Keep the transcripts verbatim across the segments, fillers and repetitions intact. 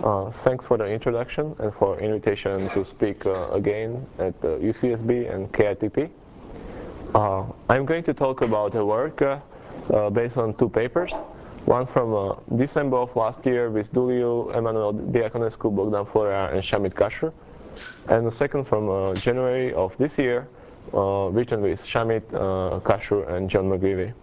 Uh, thanks for the introduction and for invitation to speak uh, again at uh, U C S B and K I T P. Uh, I'm going to talk about a work uh, uh, based on two papers. One from uh, December of last year with Duliu, Emanuel Diaconescu, Bogdan Florea, and Shamit Kasher. And the second from uh, January of this year, uh, written with Shamit, uh, Kasher, and John McGreevy.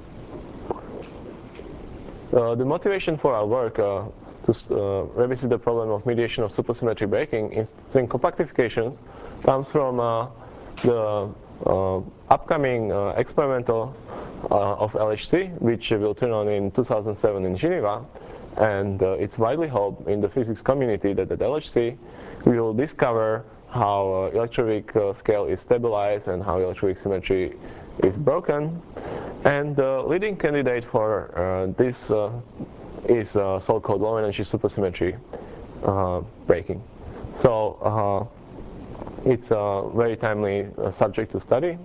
Uh, the motivation for our work uh, to uh, revisit the problem of mediation of supersymmetry breaking in string compactifications comes from uh, the uh, upcoming uh, experimental uh, of L H C, which will turn on in two thousand seven in Geneva. And uh, it's widely hoped in the physics community that at L H C we will discover how uh, electroweak uh, scale is stabilized and how electroweak symmetry is broken. And the leading candidate for uh, this uh, is uh, so-called low-energy supersymmetry uh, breaking. So uh, it's a very timely uh, subject to study.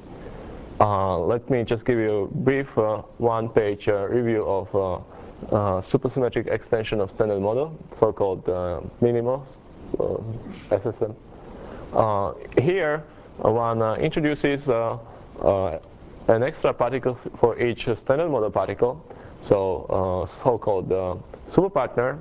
Uh, let me just give you a brief uh, one-page uh, review of uh, uh, supersymmetric extension of standard model, so-called uh, MINIMO, uh, S S M. Uh, here, uh, one uh, introduces uh, uh, an extra particle for each standard model particle, so uh, so-called uh, superpartner.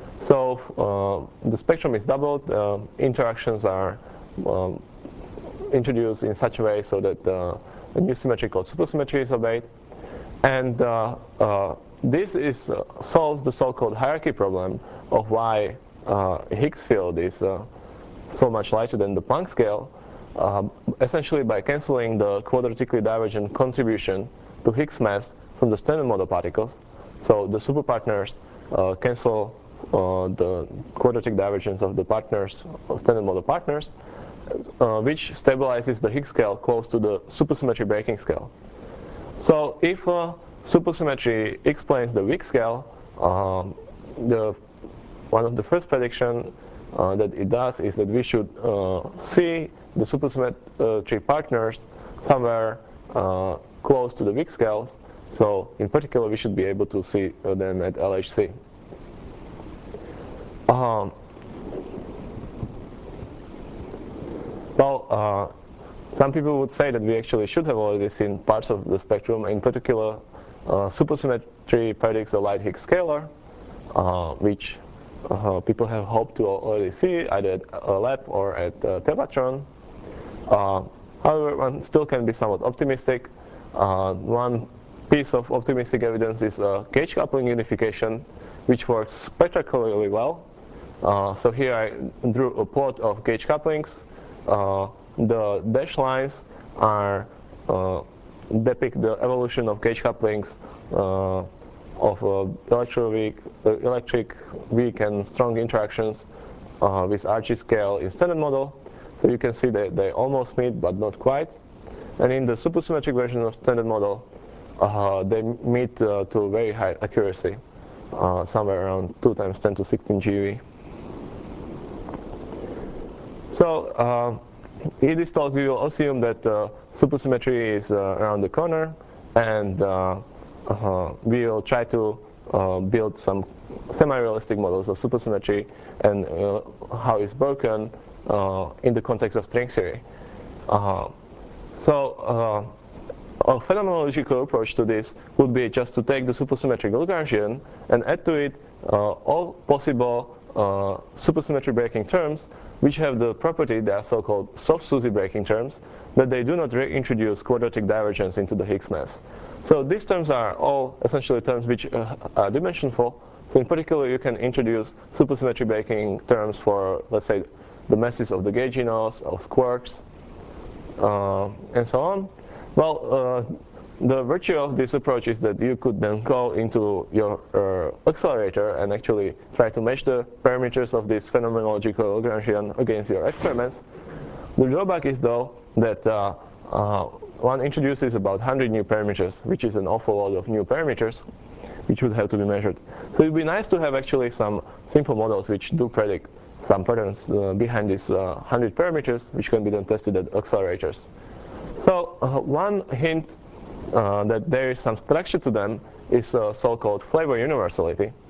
So uh, the spectrum is doubled, uh, interactions are um, introduced in such a way so that uh, a new symmetry called supersymmetry is obeyed. And uh, uh, this is, uh, solves the so-called hierarchy problem of why uh, Higgs field is uh, so much lighter than the Planck scale, uh, essentially by canceling the quadratically divergent contribution to Higgs mass from the standard model particles. So the superpartners uh, cancel uh, the quadratic divergence of the partners, of standard model partners, uh, which stabilizes the Higgs scale close to the supersymmetry breaking scale. So if uh, supersymmetry explains the weak scale, um, the one of the first prediction uh, that it does is that we should uh, see the supersymmetry partners somewhere uh, close to the weak scales. So in particular, we should be able to see uh, them at L H C. Um, well, uh, some people would say that we actually should have already seen parts of the spectrum. In particular, uh, supersymmetry predicts a light Higgs scalar, uh, which uh, people have hoped to already see either at uh, lab or at uh, Tevatron. Uh, however, one still can be somewhat optimistic. Uh, one piece of optimistic evidence is uh, gauge coupling unification, which works spectacularly well. Uh, so here I drew a plot of gauge couplings. Uh, the dashed lines are uh, depict the evolution of gauge couplings uh, of uh, electroweak, uh, electric weak and strong interactions uh, with R G scale in standard model. So you can see that they almost meet, but not quite. And in the supersymmetric version of standard model, uh, they meet uh, to very high accuracy, uh, somewhere around two times ten to sixteen G eV. So uh, in this talk, we will assume that uh, supersymmetry is uh, around the corner, and uh, uh, we will try to uh, build some semi-realistic models of supersymmetry and uh, how it's broken uh, in the context of string theory. Uh, so uh, a phenomenological approach to this would be just to take the supersymmetric Lagrangian and add to it uh, all possible uh, supersymmetry breaking terms which have the property, they are so-called soft SUSY breaking terms, that they do not reintroduce quadratic divergence into the Higgs mass. So these terms are all essentially terms which uh, are dimensionful. So in particular, you can introduce supersymmetry breaking terms for, let's say, the masses of the gauginos, of quarks, uh, and so on. Well, uh, the virtue of this approach is that you could then go into your uh, accelerator and actually try to match the parameters of this phenomenological Lagrangian against your experiments. The drawback is, though, that uh, uh, one introduces about one hundred new parameters, which is an awful lot of new parameters, which would have to be measured. So it would be nice to have actually some simple models which do predict some patterns uh, behind these uh, one hundred parameters, which can be then tested at accelerators. So uh, one hint Uh, that there is some structure to them is uh, so-called flavor universality.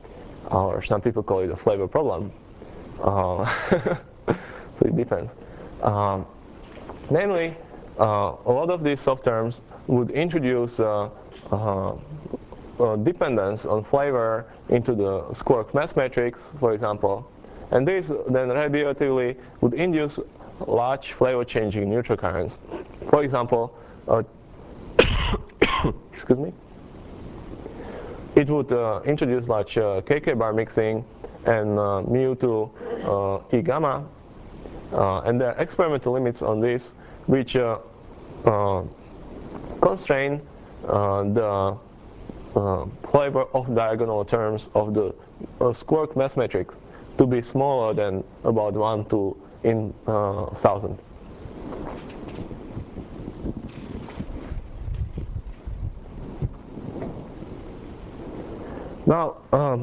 or some people call it a flavor problem. Uh, so it depends. Um, namely, uh, a lot of these soft terms would introduce uh, uh, uh, dependence on flavor into the Squark mass matrix, for example, and this then radioactively would induce large flavor-changing neutral currents. For example, uh, excuse me, it would uh, introduce large uh, K K bar mixing and uh, mu to uh, E gamma, uh, and there are experimental limits on this which uh, uh, constrain uh, the uh, flavor of diagonal terms of the uh, Squark mass matrix to be smaller than about one to in uh, thousand. Now, um,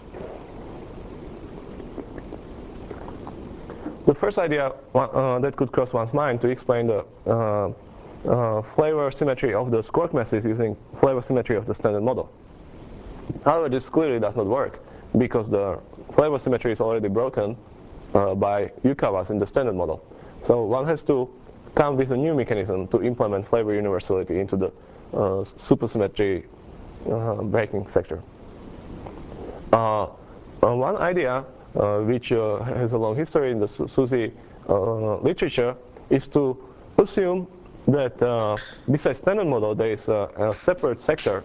the first idea uh, that could cross one's mind to explain the uh, uh, flavor symmetry of the Squark masses using flavor symmetry of the standard model. However, this clearly does not work because the flavor symmetry is already broken uh, by Yukawas in the standard model. So one has to come with a new mechanism to implement flavor universality into the uh, supersymmetry uh, breaking sector. Uh, uh, one idea uh, which uh, has a long history in the SUSY uh, literature is to assume that uh, besides standard model there is a, a separate sector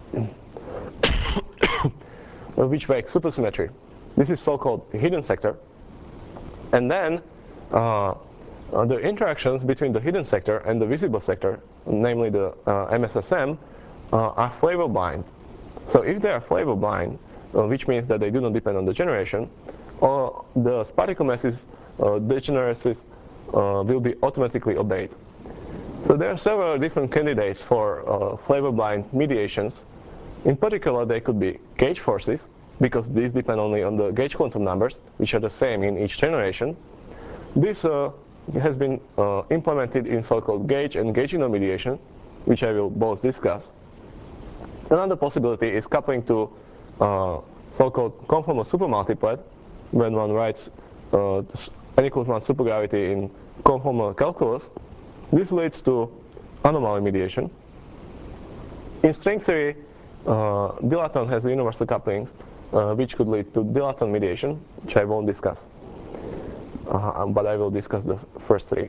which breaks supersymmetry. This is so-called hidden sector. And then uh, uh, the interactions between the hidden sector and the visible sector, namely the uh, M S S M, uh, are flavor blind. So if they are flavor blind, uh, which means that they do not depend on the generation, or the particle masses uh, degeneracies uh, will be automatically obeyed. So there are several different candidates for uh, flavor blind mediations. In particular, they could be gauge forces, because these depend only on the gauge quantum numbers, which are the same in each generation. This uh, has been uh, implemented in so-called gauge and gaugino mediation, which I will both discuss. Another possibility is coupling to uh, so-called conformal supermultiplet, when one writes uh, n equals one supergravity in conformal calculus. This leads to anomaly mediation. In string theory, uh, dilaton has universal couplings, uh, which could lead to dilaton mediation, which I won't discuss. Uh, but I will discuss the first three.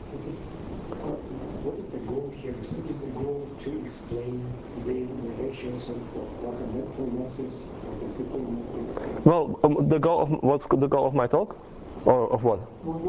What is the goal here? So is the goal to explain the ratios of quantum masses of the supermultiplet? Well, um, the goal of, what's the goal of my talk? Or of what?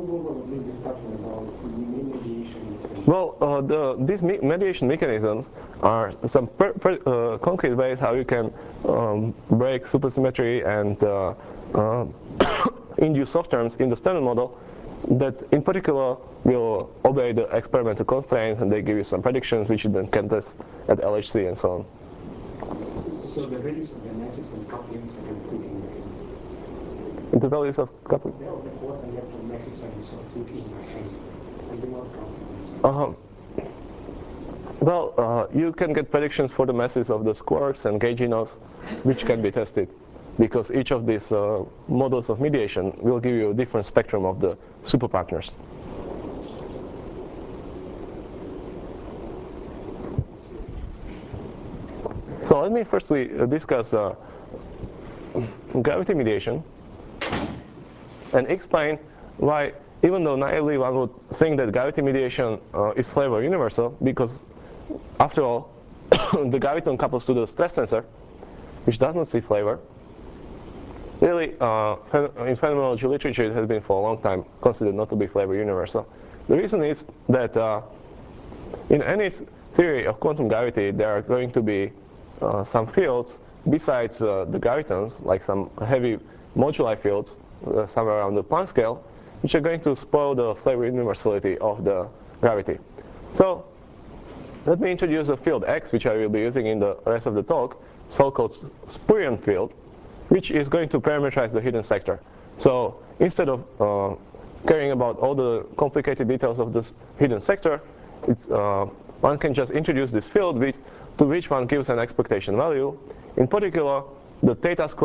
Well, uh, the, these me mediation mechanisms are some per, per, uh, concrete ways how you can um, break supersymmetry and uh, uh, induce soft terms in the standard model that in particular will obey the experimental constraints, and they give you some predictions which you then can test at L H C and so on. So the values of the masses and couplings are included in The values of coupling? Yeah, the quantum electron masses are so put in my hand. I do not count. Uh-huh. Well, uh, you can get predictions for the masses of the squarks and gauginos, which can be tested, because each of these uh, models of mediation will give you a different spectrum of the superpartners. So let me firstly uh, discuss uh, gravity mediation and explain why, even though naively one would think that gravity mediation uh, is flavor universal, because after all, the graviton couples to the stress tensor, which does not see flavor. Really, uh, in phenomenology literature, it has been for a long time considered not to be flavor universal. The reason is that uh, in any theory of quantum gravity, there are going to be uh, some fields besides uh, the gravitons, like some heavy moduli fields, uh, somewhere around the Planck scale, which are going to spoil the flavor universality of the gravity. So let me introduce a field X, which I will be using in the rest of the talk, so-called Spurian field, which is going to parameterize the hidden sector. So instead of uh, caring about all the complicated details of this hidden sector, it's, uh, one can just introduce this field which, to which one gives an expectation value. In particular, the theta squared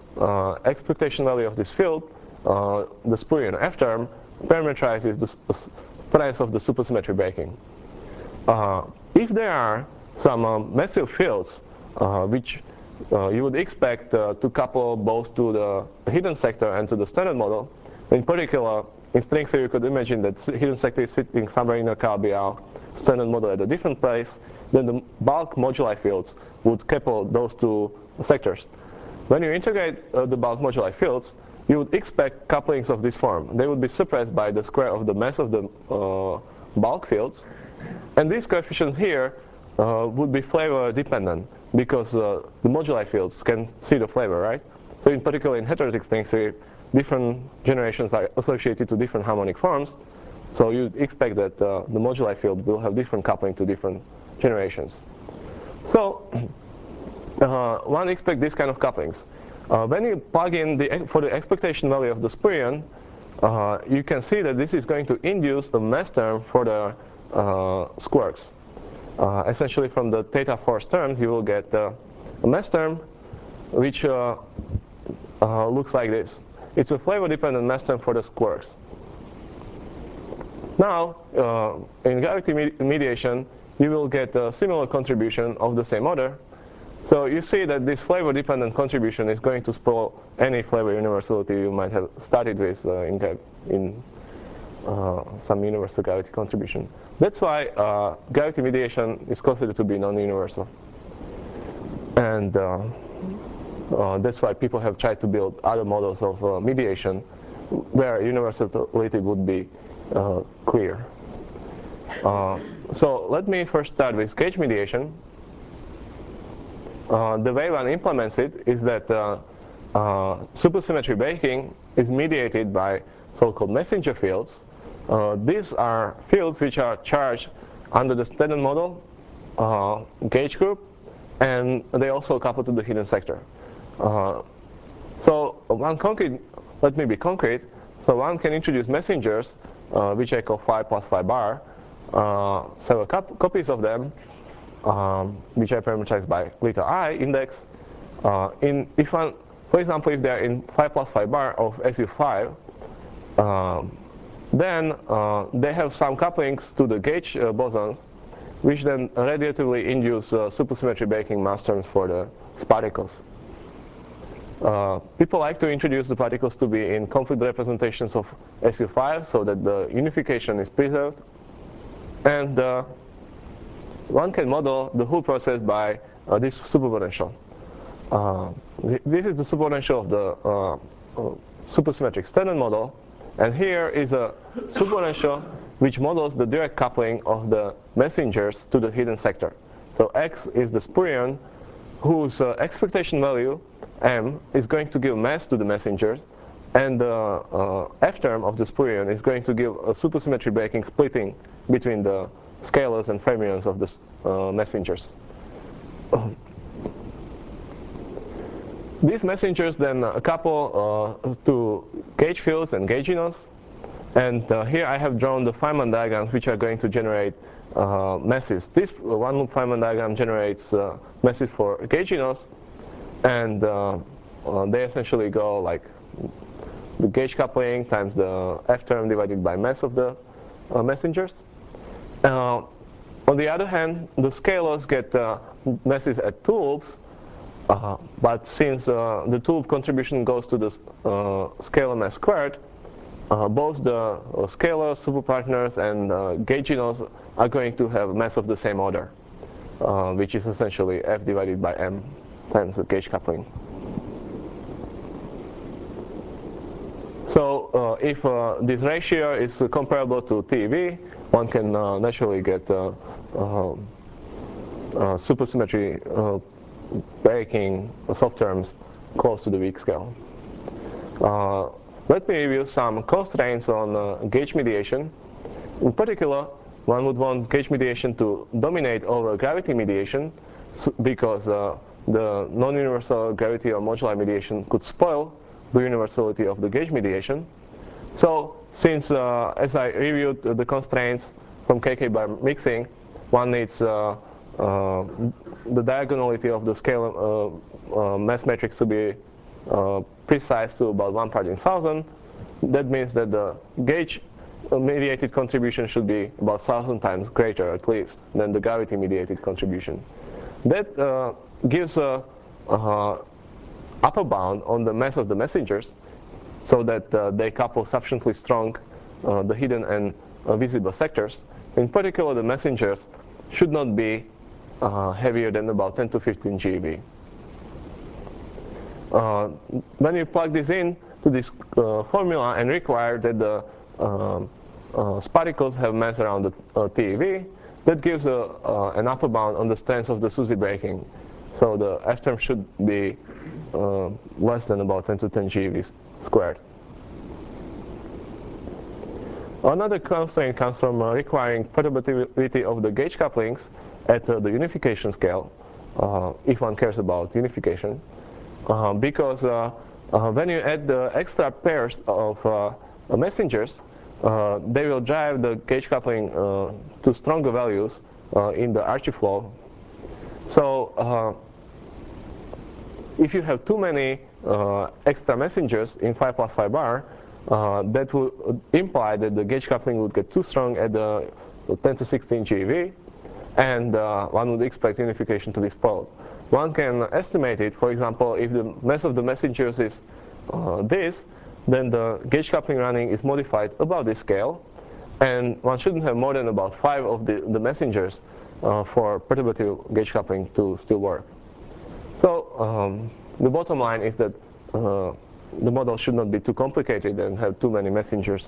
uh, expectation value of this field, uh, the Spurion F term, parameterizes the strength of the supersymmetry breaking. Uh, if there are some um, massive fields uh, which uh, you would expect uh, to couple both to the hidden sector and to the standard model, in particular, in string theory you could imagine that hidden sector is sitting somewhere in a Calabi-Yau standard model at a different place, then the bulk moduli fields would couple those two sectors. When you integrate uh, the bulk moduli fields, you would expect couplings of this form. They would be suppressed by the square of the mass of the uh, bulk fields, and these coefficients here uh, would be flavor dependent because uh, the moduli fields can see the flavor, right? So in particular in heterotic string theory, different generations are associated to different harmonic forms, so you expect that uh, the moduli field will have different coupling to different generations. So uh, one expects this kind of couplings. Uh, when you plug in the, for the expectation value of the Spurion, uh, you can see that this is going to induce a mass term for the uh, squarks. Uh, essentially from the theta force terms you will get uh, a mass term which uh, uh, looks like this. It's a flavor dependent mass term for the squarks. Now uh, in gravity med mediation you will get a similar contribution of the same order. So you see that this flavor dependent contribution is going to spoil any flavor universality you might have started with uh, in, in uh, some universal gravity contribution. That's why uh, gravity mediation is considered to be non-universal. And uh, uh, that's why people have tried to build other models of uh, mediation where universality would be uh, clear. Uh, so let me first start with gauge mediation. Uh, the way one implements it is that uh, uh, supersymmetry breaking is mediated by so-called messenger fields. Uh, these are fields which are charged under the standard model uh, gauge group, and they also couple to the hidden sector. Uh, so one concrete, let me be concrete, so one can introduce messengers, uh, which I call phi plus phi bar, uh, several copies of them, um, which I parameterize by lita I index. Uh, in, if one, for example, if they are in phi plus phi bar of S U five, um, then uh, they have some couplings to the gauge uh, bosons, which then radiatively induce uh, supersymmetry breaking mass terms for the particles. Uh, people like to introduce the particles to be in complete representations of S U five so that the unification is preserved. And uh, one can model the whole process by uh, this superpotential. Uh, th this is the superpotential of the uh, uh, supersymmetric standard model. And here is a superpotential which models the direct coupling of the messengers to the hidden sector. So X is the Spurion whose uh, expectation value, M, is going to give mass to the messengers, and the uh, F term of the Spurion is going to give a supersymmetry breaking splitting between the scalars and fermions of the uh, messengers. These messengers then uh, couple uh, to gauge fields and gauginos, and uh, here I have drawn the Feynman diagrams which are going to generate uh, masses. This uh, one loop Feynman diagram generates uh, masses for gauginos, and uh, uh, they essentially go like the gauge coupling times the F term divided by mass of the uh, messengers. Uh, on the other hand, the scalars get uh, masses at two loops. Uh, but since uh, the two loop contribution goes to the uh, scalar mass squared, uh, both the uh, scalar superpartners and uh, gauginos are going to have mass of the same order, uh, which is essentially F divided by M times the gauge coupling. So uh, if uh, this ratio is uh, comparable to T V, one can uh, naturally get uh, uh, uh, supersymmetry uh, breaking soft terms close to the weak scale. Uh, let me review some constraints on uh, gauge mediation. In particular, one would want gauge mediation to dominate over gravity mediation because uh, the non-universal gravity or moduli mediation could spoil the universality of the gauge mediation. So since, uh, as I reviewed uh, the constraints from K K bar mixing, one needs uh, uh, the diagonality of the scalar uh, uh, mass matrix to be uh, precise to about one part in thousand, that means that the gauge mediated contribution should be about thousand times greater at least than the gravity mediated contribution. That uh, gives a uh, upper bound on the mass of the messengers so that uh, they couple sufficiently strong uh, the hidden and uh, visible sectors. In particular, the messengers should not be uh, heavier than about ten to fifteen GeV. Uh, when you plug this in to this uh, formula and require that the uh, uh, particles have mass around the uh, TeV, that gives a, uh, an upper bound on the strength of the SUSY breaking. So the F term should be uh, less than about ten to ten GeV squared. Another constraint comes from uh, requiring perturbativity of the gauge couplings at uh, the unification scale, uh, if one cares about unification. Uh, because uh, uh, when you add the extra pairs of uh, messengers, uh, they will drive the gauge coupling uh, to stronger values uh, in the Archie flow. So uh, if you have too many uh, extra messengers in five plus five bar, uh, that would imply that the gauge coupling would get too strong at the ten to sixteen GeV, and uh, one would expect unification to explode. One can estimate it. For example, if the mass of the messengers is uh, this, then the gauge coupling running is modified above this scale, and one shouldn't have more than about five of the, the messengers uh, for perturbative gauge coupling to still work. So um, the bottom line is that uh, the model should not be too complicated and have too many messengers.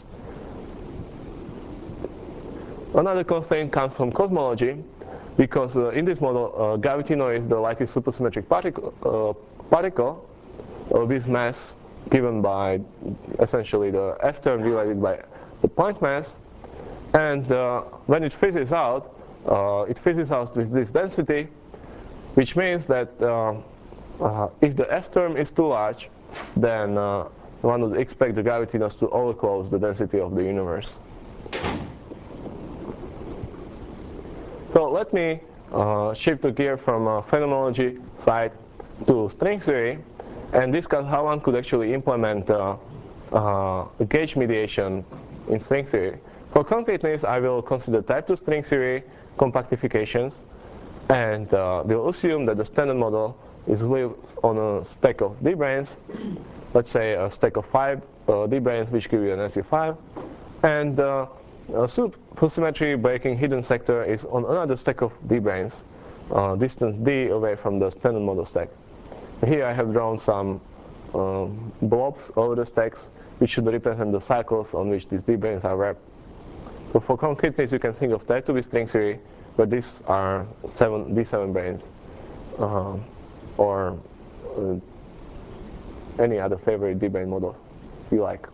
Another constraint comes from cosmology, because uh, in this model, uh, gravity noise, the light is supersymmetric particle, uh, particle uh, with mass given by essentially the F term divided by the point mass, and uh, when it fizzes out, uh, it fizzes out with this density, which means that uh, uh, if the F term is too large, then uh, one would expect the gravity noise to overclose the density of the universe. So let me uh, shift the gear from uh, phenomenology side to string theory and discuss how one could actually implement uh, uh, gauge mediation in string theory. For concreteness, I will consider type two string theory compactifications, and uh, we'll assume that the standard model is lived on a stack of d-branes, let's say a stack of five uh, d-branes which give you an S U five, and uh, a supersymmetry breaking hidden sector is on another stack of d-branes, uh, distance d away from the standard model stack. Here I have drawn some um, blobs over the stacks which should represent the cycles on which these d-branes are wrapped. So for concreteness, you can think of type two string theory, but these are seven, d seven branes, uh, or uh, any other favorite d-brane model you like.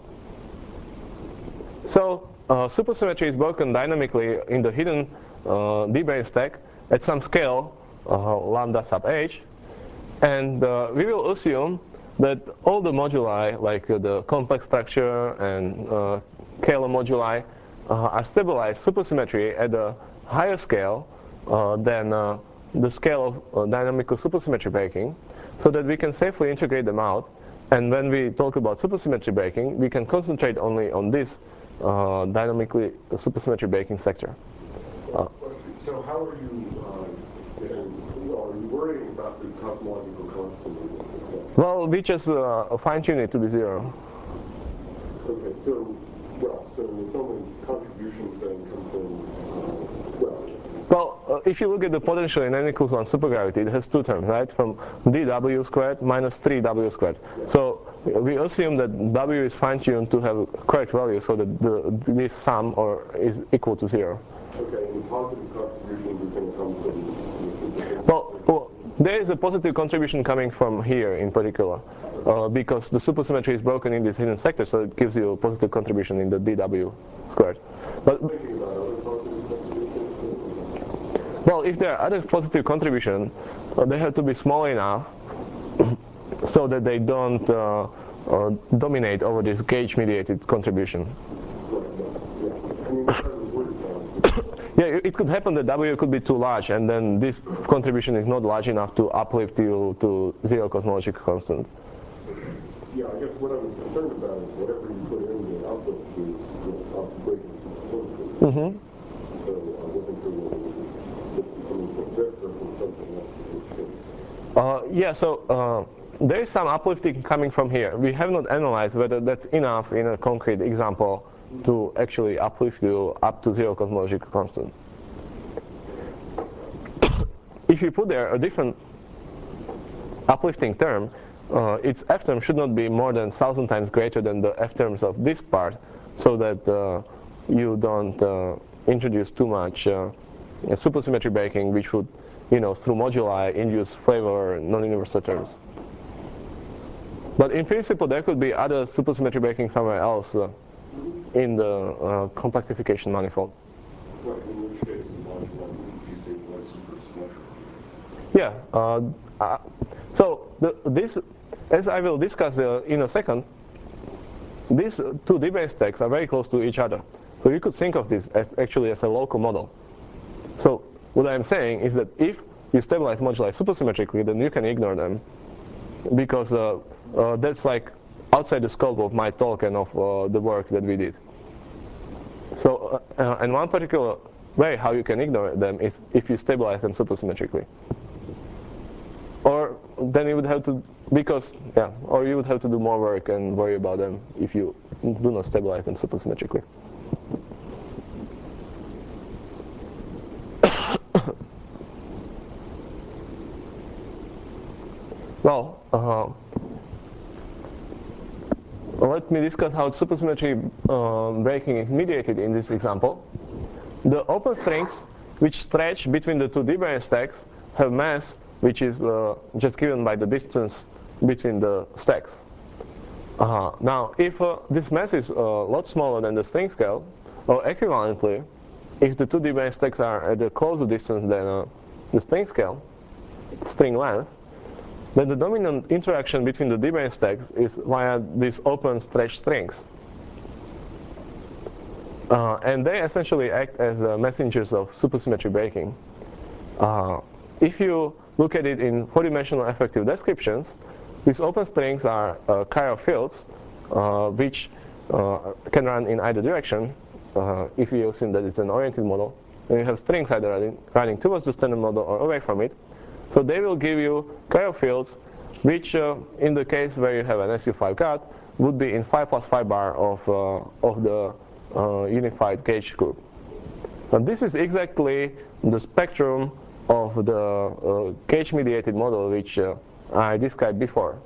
So uh, supersymmetry is broken dynamically in the hidden uh, d-brane stack at some scale, uh, lambda sub h, and uh, we will assume that all the moduli, like uh, the complex structure and uh, Kähler moduli, uh, are stabilized supersymmetry at a higher scale uh, than uh, the scale of uh, dynamical supersymmetry breaking, so that we can safely integrate them out. And when we talk about supersymmetry breaking, we can concentrate only on this uh, dynamically supersymmetry breaking sector. Uh, so how are you, uh, are you worrying about the cosmological constant? Well, we just uh, fine-tune it to be zero. Okay, so, well, so it's only contributions then come from, uh, well, Well, uh, if you look at the potential in n equals one supergravity, it has two terms, right? From dw squared minus three w squared. So we assume that w is fine-tuned to have correct value, so that the, this sum or is equal to zero. okay, and the positive contributions are going to come from, Well, well, there is a positive contribution coming from here in particular, uh, because the supersymmetry is broken in this hidden sector, so it gives you a positive contribution in the dw squared. But thinking about other positive contributions. well, if there are other positive contributions, uh, they have to be small enough so that they don't uh, uh, dominate over this gauge-mediated contribution. Right, right, yeah. I mean, that's the word sound. Yeah, it could happen that W could be too large, and then this contribution is not large enough to uplift you to zero cosmological constant. Yeah, I guess what I was concerned about is whatever you put in the output is the output breaking component. Mm-hmm. So I wasn't sure whether it was coming from this or from something else in this case. Uh, yeah, so uh, there is some uplifting coming from here. We have not analyzed whether that's enough in a concrete example to actually uplift you up to zero cosmological constant. If you put there a different uplifting term, uh, its F term should not be more than one thousand times greater than the F terms of this part, so that uh, you don't uh, introduce too much uh, supersymmetry breaking, which would, you know, through moduli induce flavor non-universal terms. But in principle, there could be other supersymmetry breaking somewhere else uh, in the uh, compactification manifold. Right, in which case the moduli would be destabilized supersymmetric. Yeah. Uh, uh, so the, this, as I will discuss uh, in a second, these two D-brane stacks are very close to each other. So you could think of this as actually as a local model. So what I'm saying is that if you stabilize moduli supersymmetrically, then you can ignore them, because uh, uh, that's like outside the scope of my talk and of uh, the work that we did. So, uh, uh, and one particular way how you can ignore them is if you stabilize them supersymmetrically. Or then you would have to, because, yeah, or you would have to do more work and worry about them if you do not stabilize them supersymmetrically. Well, uh, let me discuss how supersymmetry uh, breaking is mediated in this example. The open strings which stretch between the two D-brane stacks have mass which is uh, just given by the distance between the stacks. Uh, now, if uh, this mass is a lot smaller than the string scale, or equivalently, if the two D-brane stacks are at a closer distance than uh, the string scale, string length, then the dominant interaction between the D-brane stacks is via these open stretch strings. Uh, and they essentially act as uh, messengers of supersymmetry breaking. Uh, if you look at it in four-dimensional effective descriptions, these open strings are uh, chiral fields, uh, which uh, can run in either direction, uh, if you assume that it's an oriented model. And you have strings either running, running towards the standard model or away from it. So they will give you chiral fields, which uh, in the case where you have an S U five gat, would be in five plus five bar of, uh, of the uh, unified gauge group. And this is exactly the spectrum of the uh, gauge-mediated model which uh, I described before.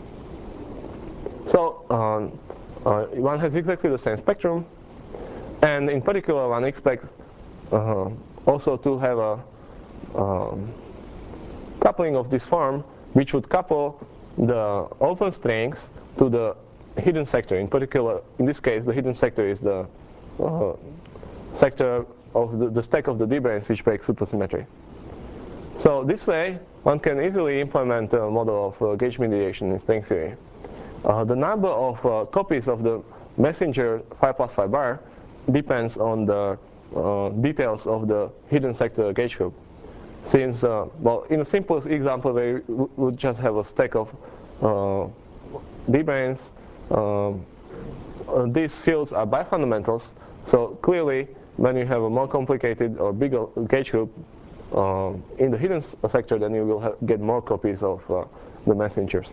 So um, uh, one has exactly the same spectrum, and in particular one expects uh, also to have a um, coupling of this form, which would couple the open strings to the hidden sector. In particular, in this case, the hidden sector is the uh, sector of the, the stack of the D-branes which breaks supersymmetry. So this way, one can easily implement a model of uh, gauge mediation in string theory. Uh, the number of uh, copies of the messenger five plus five bar depends on the uh, details of the hidden sector gauge group. Since, uh, well, in a simple example, we would just have a stack of uh, D-branes. Um, uh, these fields are bifundamentals, so clearly, when you have a more complicated or bigger gauge group uh, in the hidden sector, then you will have, get more copies of uh, the messengers.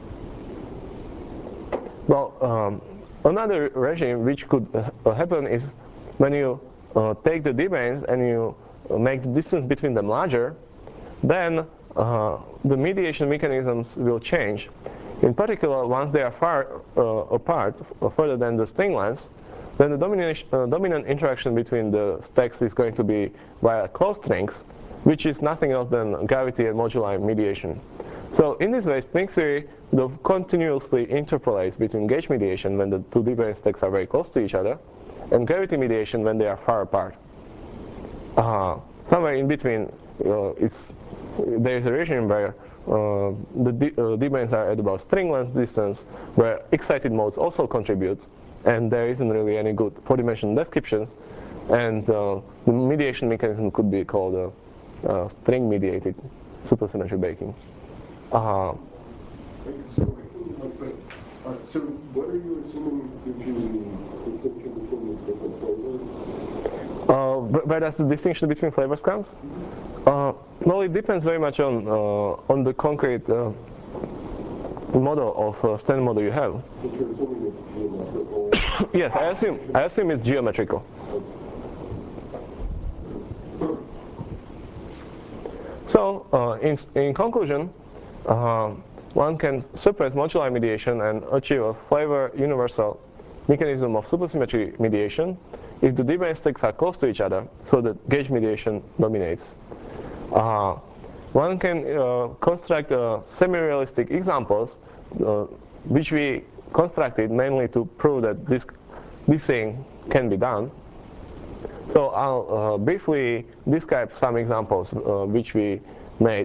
Well, um, another regime which could uh, happen is when you uh, take the D-branes and you make the distance between them larger, then uh, the mediation mechanisms will change. In particular, once they are far uh, apart, uh, further than the string length, then the dominant, uh, dominant interaction between the stacks is going to be via closed strings, which is nothing else than gravity and moduli mediation. So in this way, string theory will continuously interpolates between gauge mediation when the two D-brane stacks are very close to each other, and gravity mediation when they are far apart. Uh, somewhere in between, uh, it's, there is a regime where uh, the D, uh, D-branes are at about string length distance, where excited modes also contribute, and there isn't really any good four-dimensional descriptions, and uh, the mediation mechanism could be called uh, uh, string-mediated supersymmetry breaking. Uh, So, like, uh, Uh, so what are you assuming gives you the distinction between the different flavors? Uh, wh- where does the distinction between flavors comes? Uh, well, it depends very much on uh, on the concrete uh, model of uh, standard model you have. But you're assuming it's geometrical. Yes, I assume I assume it's geometrical. So, uh, in in conclusion, uh, one can suppress moduli mediation and achieve a flavor universal mechanism of supersymmetry mediation if the D-brane stacks are close to each other, so that gauge mediation dominates. Uh, one can uh, construct uh, semi-realistic examples, uh, which we constructed mainly to prove that this, this thing can be done. So I'll uh, briefly describe some examples uh, which we made.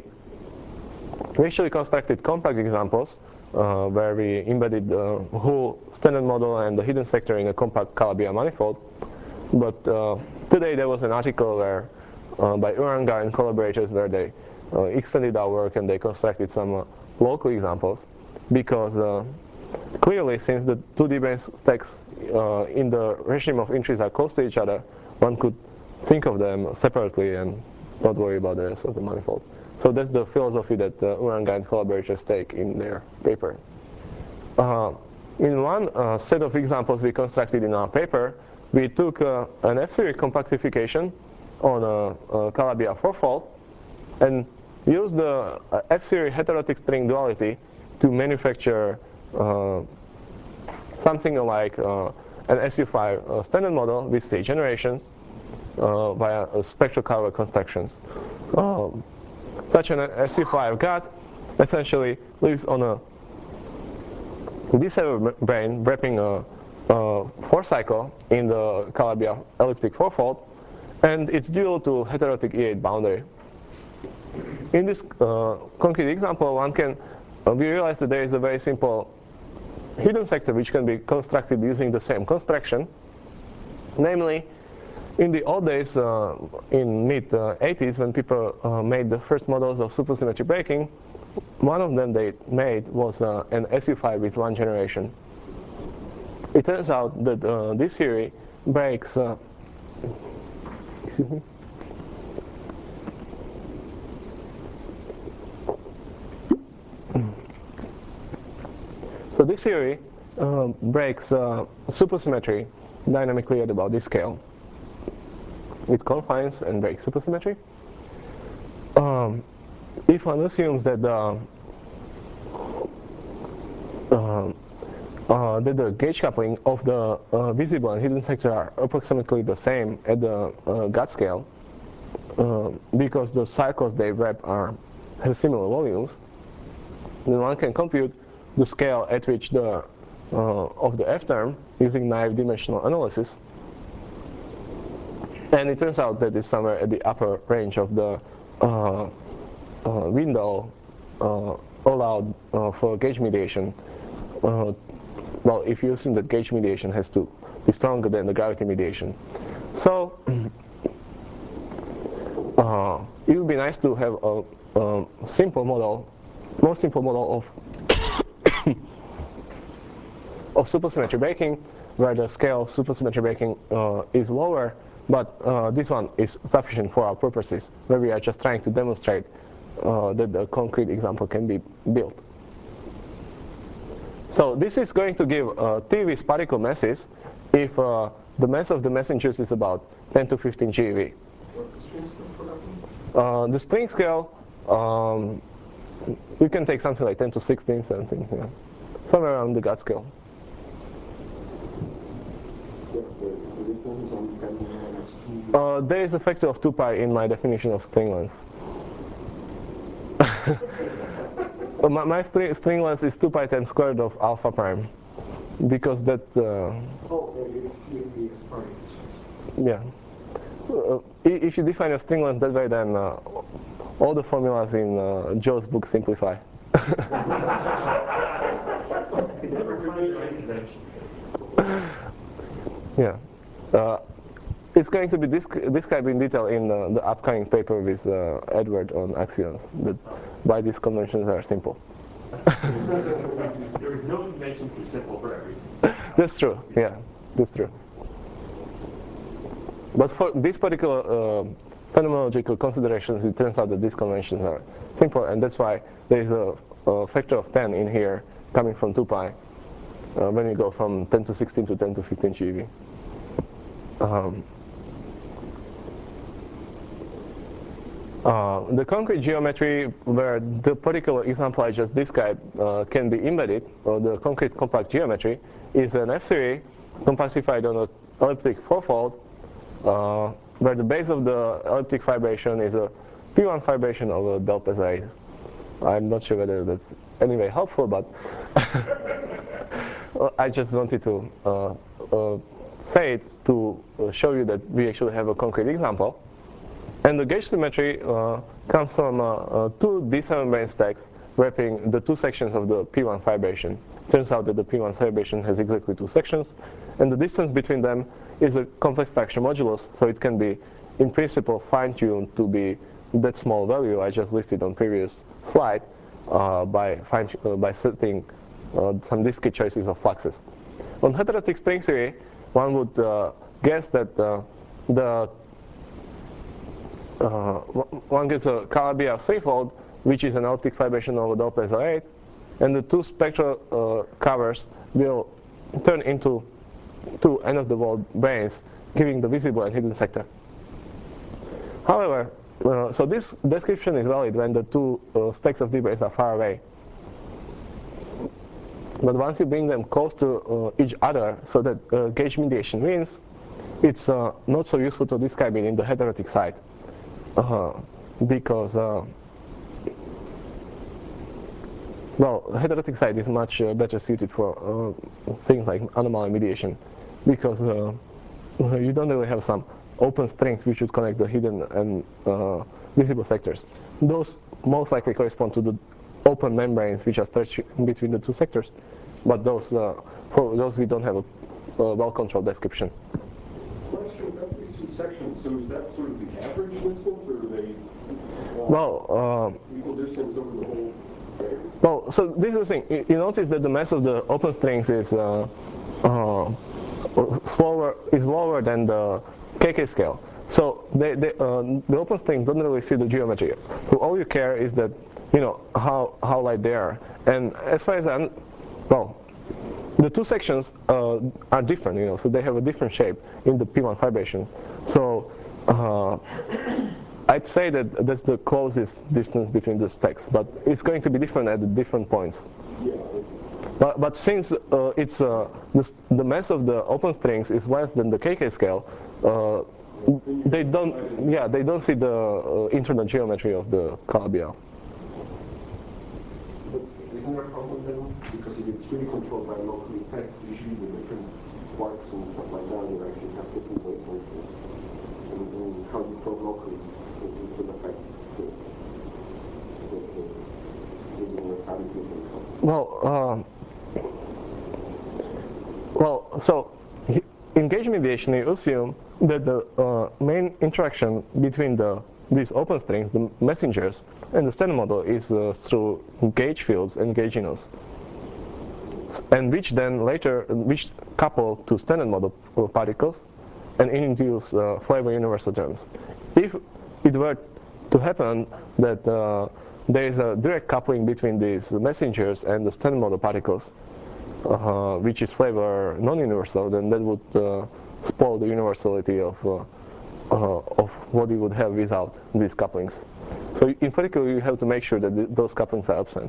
We actually constructed compact examples uh, where we embedded the whole standard model and the hidden sector in a compact Calabi-Yau manifold. But uh, today there was an article where, uh, by Uranga and collaborators, where they uh, extended our work and they constructed some uh, local examples, because uh, clearly, since the two D-brane stacks uh, in the regime of entries are close to each other, one could think of them separately and not worry about the rest of the manifold. So that's the philosophy that uh, Uranga and collaborators take in their paper. Uh, in one uh, set of examples we constructed in our paper, we took uh, an F-series compactification on a, a Calabi-Yau fourfold and used the uh, F-series heterotic string duality to manufacture uh, something like uh, an S U five uh, standard model with state generations uh, via uh, spectral Calvert constructions. Uh, such an S U five G A T essentially lives on a D-seven brane wrapping a, a four cycle in the Calabi-Yau elliptic fourfold, and it's dual to heterotic E eight boundary. In this uh, concrete example, one can uh, we realize that there is a very simple hidden sector which can be constructed using the same construction. Namely, in the old days, uh, in mid eighties, when people uh, made the first models of supersymmetry breaking, one of them they made was uh, an S U five with one generation. It turns out that uh, this theory breaks uh, excuse me, so this theory uh, breaks uh, supersymmetry dynamically at about this scale. It confines and breaks supersymmetry. Um, if one assumes that the uh, uh, that the gauge coupling of the uh, visible and hidden sector are approximately the same at the uh, G A T scale, uh, because the cycles they wrap are have similar volumes, then one can compute the scale at which the uh, of the F term using naive dimensional analysis. And it turns out that it's somewhere at the upper range of the uh, uh, window uh, allowed uh, for gauge mediation. Uh, well, if you assume that gauge mediation has to be stronger than the gravity mediation. So, uh, it would be nice to have a, a simple model, more simple model of of supersymmetry breaking, where the scale of supersymmetry breaking uh, is lower, but uh, this one is sufficient for our purposes, where we are just trying to demonstrate uh, that the concrete example can be built. So this is going to give uh, T with particle masses if uh, the mass of the messengers is about ten to fifteen GeV. What the string scale for that one? Uh, the string scale, um, you can take something like ten to sixteen, seventeen, yeah. Somewhere around the G A T scale. Uh, there is a factor of two pi in my definition of string length. uh, my my string, string length is two pi times squared of alpha prime, because that. Uh, Oh, it's T A B as part of the yeah. Uh, if you define a string length that way, then uh, all the formulas in uh, Joe's book simplify. Yeah. Uh, it's going to be desc described in detail in uh, the upcoming paper with uh, Edward on axions, that why these conventions are simple. There is no convention for simple for everything. That's true, yeah, that's true. But for these particular uh, phenomenological considerations, it turns out that these conventions are simple, and that's why there is a, a factor of ten in here coming from two pi uh, when you go from ten to sixteen to ten to fifteen G eV. Um, uh, the concrete geometry where the particular example I just described uh, can be embedded, or the concrete compact geometry, is an F-series compactified on an elliptic fourfold, uh, where the base of the elliptic fibration is a P one fibration over delta Z. I'm not sure whether that's anyway helpful, but I just wanted to uh, uh, say it to show you that we actually have a concrete example. And the gauge symmetry uh, comes from uh, uh, two D seven brane stacks wrapping the two sections of the P one fibration. Turns out that the P one fibration has exactly two sections, and the distance between them is a complex fraction modulus, so it can be, in principle, fine-tuned to be that small value I just listed on previous slide uh, by, fine, uh, by setting uh, some discrete choices of fluxes. On heterotic string theory, one would uh, guess that uh, the uh, one gets a Calabi-Yau threefold, which is an elliptic fibration over the Doppler eight, and the two spectral uh, covers will turn into two end-of-the-world branes, giving the visible and hidden sector. However, uh, so this description is valid when the two uh, stacks of D branes are far away. But once you bring them close to uh, each other so that uh, gauge mediation wins, it's uh, not so useful to describe it in the heterotic side. Uh, because, uh, well, heterotic side is much uh, better suited for uh, things like anomaly mediation, because uh, you don't really have some open strings which should connect the hidden and uh, visible sectors. Those most likely correspond to the open membranes which are stretched between the two sectors, but those, uh, for those we don't have a, a well-controlled description. Question about these two sections. So is that sort of the average distance, or are they uh, well, uh, equal distance over the whole phase? Well, so this is the thing. You, you notice that the mass of the open strings is uh, uh, slower is lower than the K K scale. So they, they, uh, the open strings don't really see the geometry. So all you care is that you know how how light they are. And as far as I'm, well, the two sections uh, are different, you know, so they have a different shape in the P one fibration. So uh, I'd say that that's the closest distance between the stacks, but it's going to be different at the different points. Yeah. But, but since uh, it's uh, the, the mass of the open strings is less than the K K scale, uh, they don't, yeah, they don't see the uh, internal geometry of the Calabi-Yau. Isn't there a problem then? Because if it's really controlled by a local effect, usually the different quarks and stuff like that will actually have different wavelengths. And, and how you probe locally it will affect the, the, the, the universality of the result. Well, uh, well, so in gauge mediation, you assume that the uh, main interaction between the these open strings, the messengers, and the standard model is uh, through gauge fields and gauginess, and which then later which couple to standard model particles and induce uh, flavor universal terms. If it were to happen that uh, there is a direct coupling between these messengers and the standard model particles, uh, which is flavor non-universal, then that would uh, spoil the universality of uh, uh, of what you would have without these couplings. So in particular, you have to make sure that th those couplings are absent.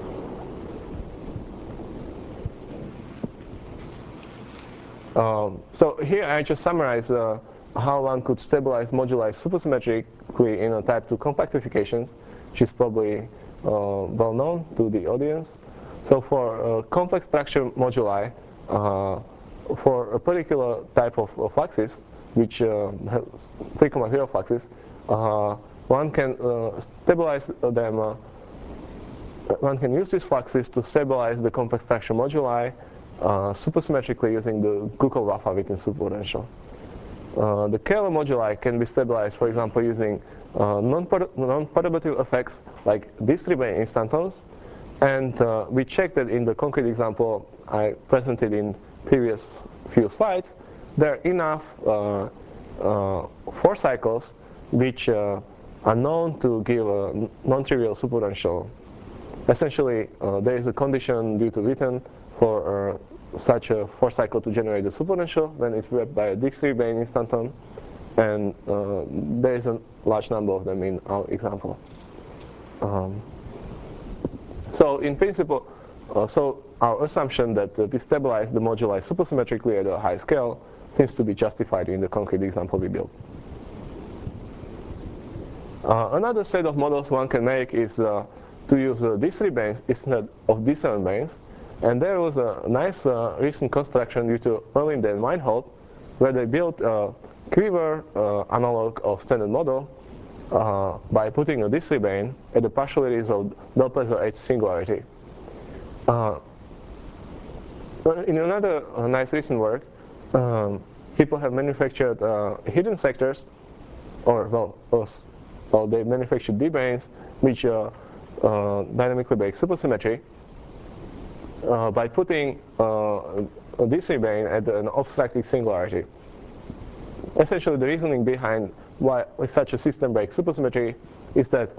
Um, so here I just summarize uh, how one could stabilize moduli supersymmetrically in a type two compactifications, which is probably uh, well known to the audience. So for uh, complex structure moduli, uh, for a particular type of, of fluxes, which uh, have three comma zero fluxes, uh, one can uh, stabilize them, uh, one can use these fluxes to stabilize the complex structure moduli uh, supersymmetrically using the Gukov-Rafa-Witten superpotential. Uh, the Kähler moduli can be stabilized, for example, using uh, non-perturbative effects like these three brane instantons And uh, we checked that in the concrete example I presented in previous few slides, there are enough uh, uh, force cycles which uh, are known to give a non-trivial superpotential. Essentially, uh, there is a condition due to Witten for uh, such a force cycle to generate the superpotential when it's wrapped by a Dix-Rebane instanton, and uh, there is a large number of them in our example. Um, so in principle, uh, so our assumption that uh, we stabilize the moduli supersymmetrically at a high scale seems to be justified in the concrete example we built. Uh, another set of models one can make is uh, to use uh, D three banes instead of D seven banes. And there was a nice uh, recent construction due to Erlind and Weinhold, where they built a quiver uh, analog of standard model uh, by putting a D three bane at the partialities of del Pezzo H singularity. Uh, in another uh, nice recent work, um, people have manufactured uh, hidden sectors, or well, uh, well they manufactured D-banes which uh, uh, dynamically break supersymmetry uh, by putting uh, a D three bane at an obstructing singularity. Essentially, the reasoning behind why such a system breaks supersymmetry is that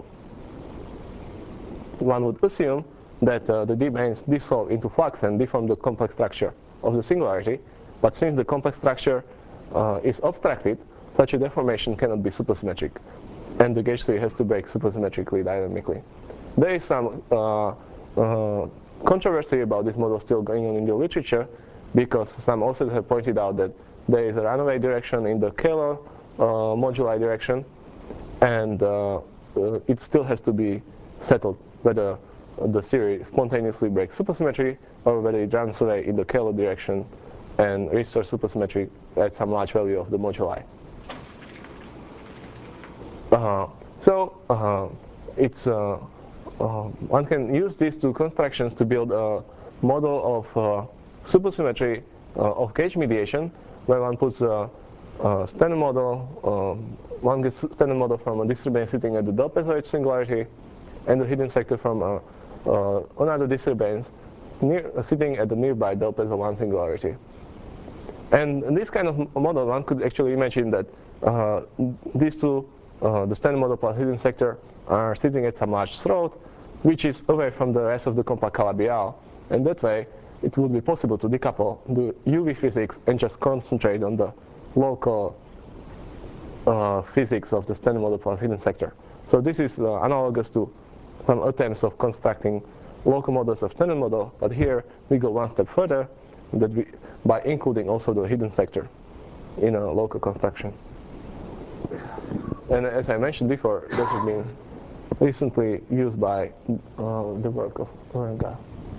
one would assume that uh, the D-banes dissolve into flux and deform the complex structure of the singularity, but since the complex structure uh, is obstructed, such a deformation cannot be supersymmetric, and the gauge theory has to break supersymmetrically dynamically. There is some uh, uh, controversy about this model still going on in the literature, because some authors have pointed out that there is a runaway direction in the Kähler uh, moduli direction, and uh, uh, it still has to be settled whether the theory spontaneously breaks supersymmetry or whether it runs away in the Kähler direction and restores supersymmetry at some large value of the moduli. Uh, so uh, it's uh, uh, one can use these two constructions to build a model of uh, supersymmetry uh, of gauge mediation, where one puts a, a standard model, um, one gets standard model from a D three bane sitting at the del Pezzo H singularity, and the hidden sector from a, uh, another D three banes near, uh, sitting at the nearby del Pezzo one singularity. And in this kind of model, one could actually imagine that uh, these two, uh, the standard model plus hidden sector, are sitting at some large throat, which is away from the rest of the compact Calabi-Yau, and that way it would be possible to decouple the U V physics and just concentrate on the local uh, physics of the standard model plus hidden sector. So this is uh, analogous to some attempts of constructing local models of standard model, but here we go one step further that we, by including also the hidden sector in a local construction. And as I mentioned before, this has been recently used by uh, the work of Orenga.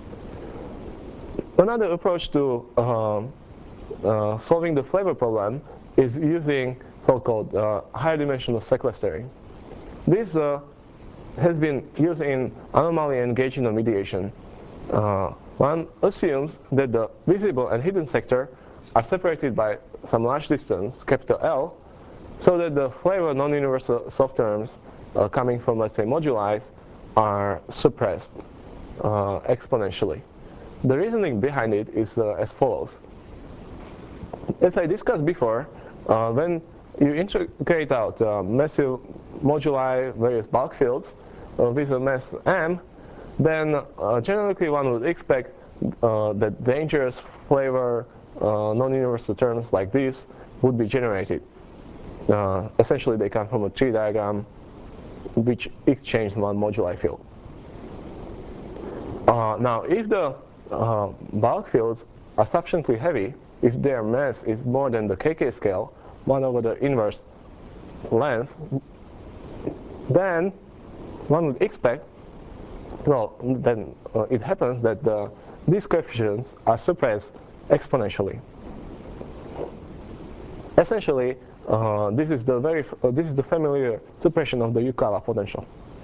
Another approach to uh, uh, solving the flavor problem is using so-called uh, higher dimensional sequestering. This uh, has been used in anomaly and gauge intermediation. Uh, one assumes that the visible and hidden sector are separated by some large distance, capital L, so that the flavor non-universal soft terms uh, coming from, let's say, moduli are suppressed uh, exponentially. The reasoning behind it is uh, as follows. As I discussed before, uh, when you integrate out uh, massive moduli, various bulk fields, uh, with a mass m, then uh, generally one would expect uh, that dangerous flavor uh, non-universal terms like these would be generated. Uh, essentially, they come from a tree diagram which exchanges one moduli field. Uh, now, if the uh, bulk fields are sufficiently heavy, if their mass is more than the K K scale, one over the inverse length, then one would expect, well, then uh, it happens that the, these coefficients are suppressed exponentially. Essentially, uh, this is the very uh, this is the familiar suppression of the Yukawa potential.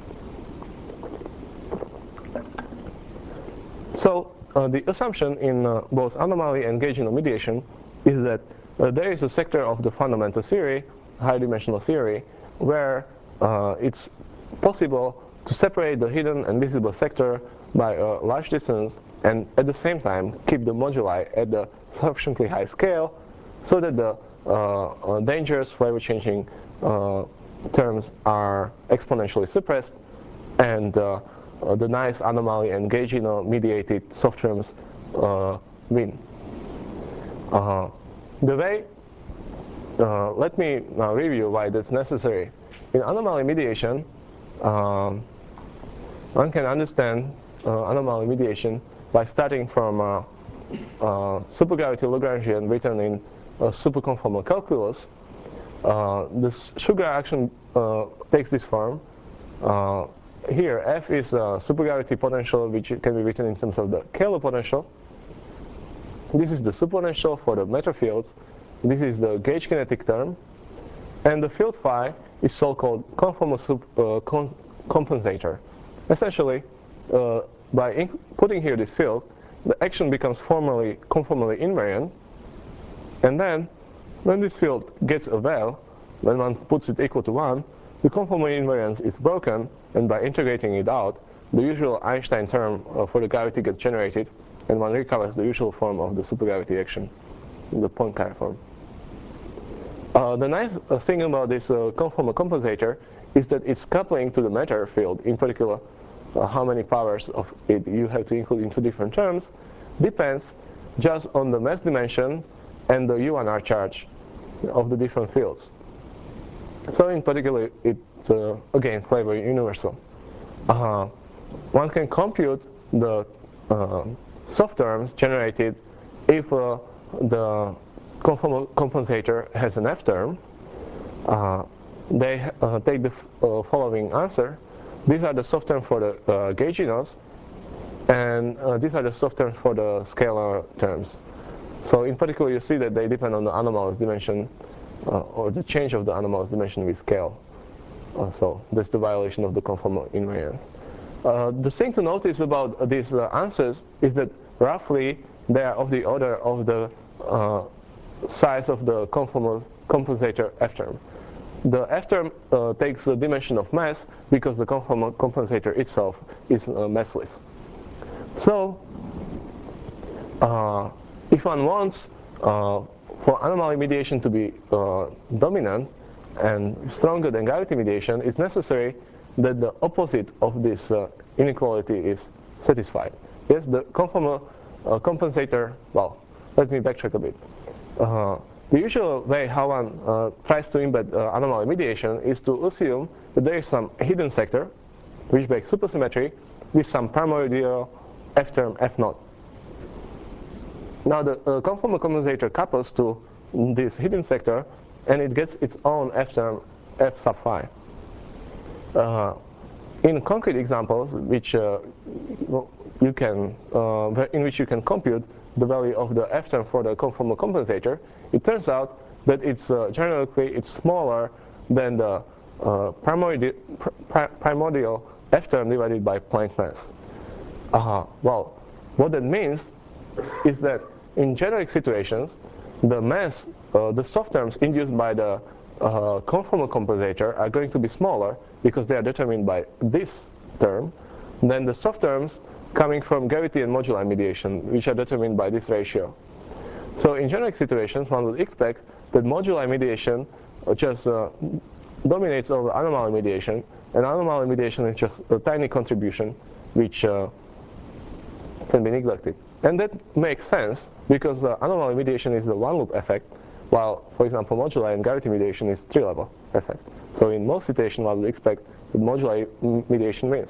So uh, the assumption in uh, both anomaly and gauge intermediation is that uh, there is a sector of the fundamental theory, high dimensional theory, where uh, it's possible to separate the hidden and visible sector by a large distance and at the same time keep the moduli at the sufficiently high scale so that the uh, uh, dangerous flavor changing uh, terms are exponentially suppressed and uh, uh, the nice anomaly and Gaugino mediated soft terms uh, win. Uh, the way, uh, let me now review why that's necessary. In anomaly mediation, um, one can understand uh, anomaly mediation by starting from uh, uh, supergravity Lagrangian written in uh, superconformal calculus. Uh, this sugar action uh, takes this form. Uh, here, F is a supergravity potential which can be written in terms of the Kähler potential. This is the superpotential for the matter fields. This is the gauge kinetic term. And the field phi is so-called conformal uh, con compensator. Essentially, uh, by putting here this field, the action becomes formally conformally invariant. And then, when this field gets a val, when one puts it equal to one, the conformal invariance is broken, and by integrating it out, the usual Einstein term uh, for the gravity gets generated, and one recovers the usual form of the supergravity action, the Poincare form. Uh, the nice uh, thing about this uh, conformal compensator is that its coupling to the matter field, in particular uh, how many powers of it you have to include into different terms, depends just on the mass dimension and the U one R charge of the different fields. So in particular, it's uh, again flavor universal. Uh, one can compute the uh, soft terms generated if uh, the conformal compensator has an F term. Uh, they uh, take the uh, following answer. These are the soft terms for the uh, Gauginos, and uh, these are the soft terms for the scalar terms. So in particular, you see that they depend on the anomalous dimension uh, or the change of the anomalous dimension with scale. Uh, so that's the violation of the conformal invariance. Uh, the thing to notice about uh, these uh, answers is that roughly they are of the order of the uh, size of the conformal compensator F term. The F term uh, takes the dimension of mass because the conformal compensator itself is uh, massless. So, uh, if one wants uh, for anomaly mediation to be uh, dominant and stronger than gravity mediation, it's necessary that the opposite of this uh, inequality is satisfied. Yes, the conformal uh, compensator, well, let me backtrack a bit. Uh, the usual way how one uh, tries to embed uh, anomaly mediation is to assume that there is some hidden sector which breaks supersymmetry with some primordial F term F naught. Now the uh, conformal compensator couples to this hidden sector and it gets its own F term F sub phi. Uh, in concrete examples, which uh, you can, uh, in which you can compute the value of the F term for the conformal compensator, it turns out that it's uh, generally it's smaller than the uh, primordial, pr primordial F term divided by Planck mass. Uh, well, what that means is that in generic situations, the mass, uh, the soft terms induced by the uh, conformal compensator are going to be smaller because they are determined by this term than the soft terms coming from gravity and moduli mediation, which are determined by this ratio. So in generic situations, one would expect that moduli mediation just uh, dominates over anomaly mediation, and anomaly mediation is just a tiny contribution which uh, can be neglected. And that makes sense because uh, anomaly mediation is the one-loop effect, while, for example, moduli and gravity mediation is three-level effect. So in most situations, one would expect that moduli mediation wins.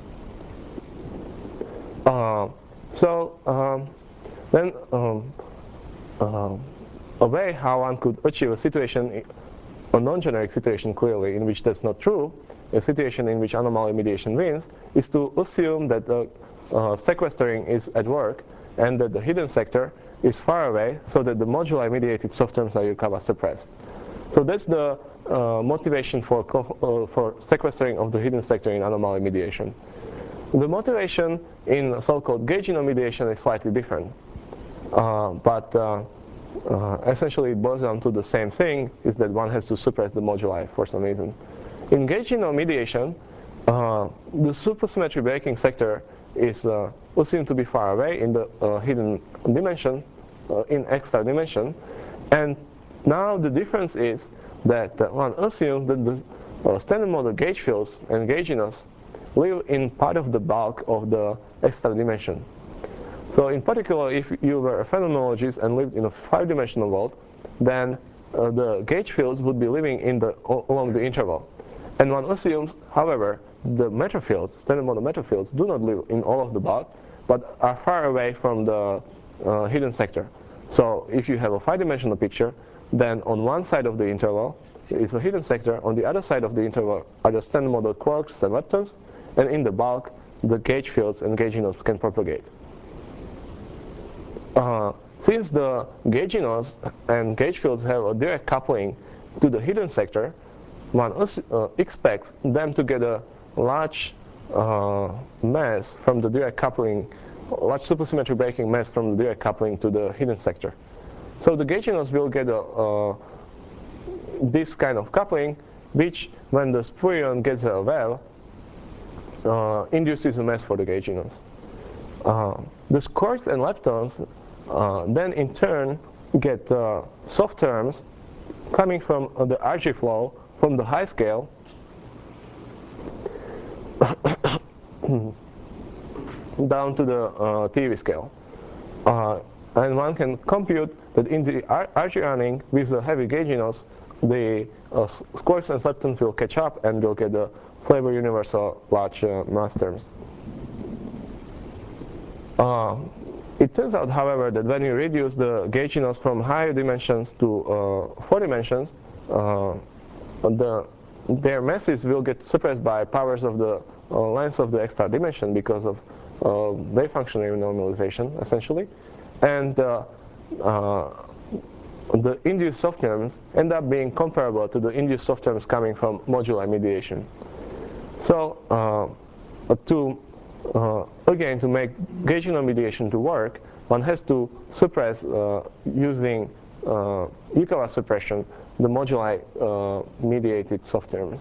Uh, so um, then um, uh, a way how one could achieve a situation, a non-generic situation clearly, in which that's not true, a situation in which anomaly mediation wins, is to assume that the uh, sequestering is at work and that the hidden sector is far away so that the moduli mediated soft terms are Yukawa suppressed. So that's the uh, motivation for, uh, for sequestering of the hidden sector in anomaly mediation. The motivation in so-called Gaugino mediation is slightly different, uh, but uh, uh, essentially it boils down to the same thing, is that one has to suppress the moduli for some reason. In Gaugino mediation, uh, the supersymmetry breaking sector is uh, assumed to be far away in the uh, hidden dimension, uh, in extra dimension. And now the difference is that uh, one assumes that the uh, standard model gauge fields and gauginess live in part of the bulk of the extra dimension. So in particular, if you were a phenomenologist and lived in a five-dimensional world, then uh, the gauge fields would be living in the, along the interval. And one assumes, however, the matter fields, standard model matter fields, do not live in all of the bulk, but are far away from the uh, hidden sector. So if you have a five-dimensional picture, then on one side of the interval is a hidden sector, on the other side of the interval are the standard model quarks and leptons, and in the bulk, the gauge fields and gauginess can propagate. Uh, since the gauginess and gauge fields have a direct coupling to the hidden sector, one uh, expects them to get a large uh, mass from the direct coupling, large supersymmetry breaking mass from the direct coupling to the hidden sector. So the gauginess will get a, uh, this kind of coupling, which when the spurion gets a wave, uh, induces a mass for the gauginess. Uh, the quarks and leptons uh, then in turn get uh, soft terms coming from uh, the R G flow from the high scale down to the uh, T V scale. Uh, and one can compute that in the R G running with the heavy gauginess, the uh, quarks and leptons will catch up and will get the flavor universal large uh, mass terms. Uh, it turns out, however, that when you reduce the gauginess from higher dimensions to uh, four dimensions, uh, the, their masses will get suppressed by powers of the uh, length of the extra dimension because of uh, wave function normalization, essentially. And uh, uh, the induced soft terms end up being comparable to the induced soft terms coming from moduli mediation. So uh, to uh, again, to make gauginal mediation to work, one has to suppress uh, using uh, Yukawa suppression the moduli uh, mediated soft terms.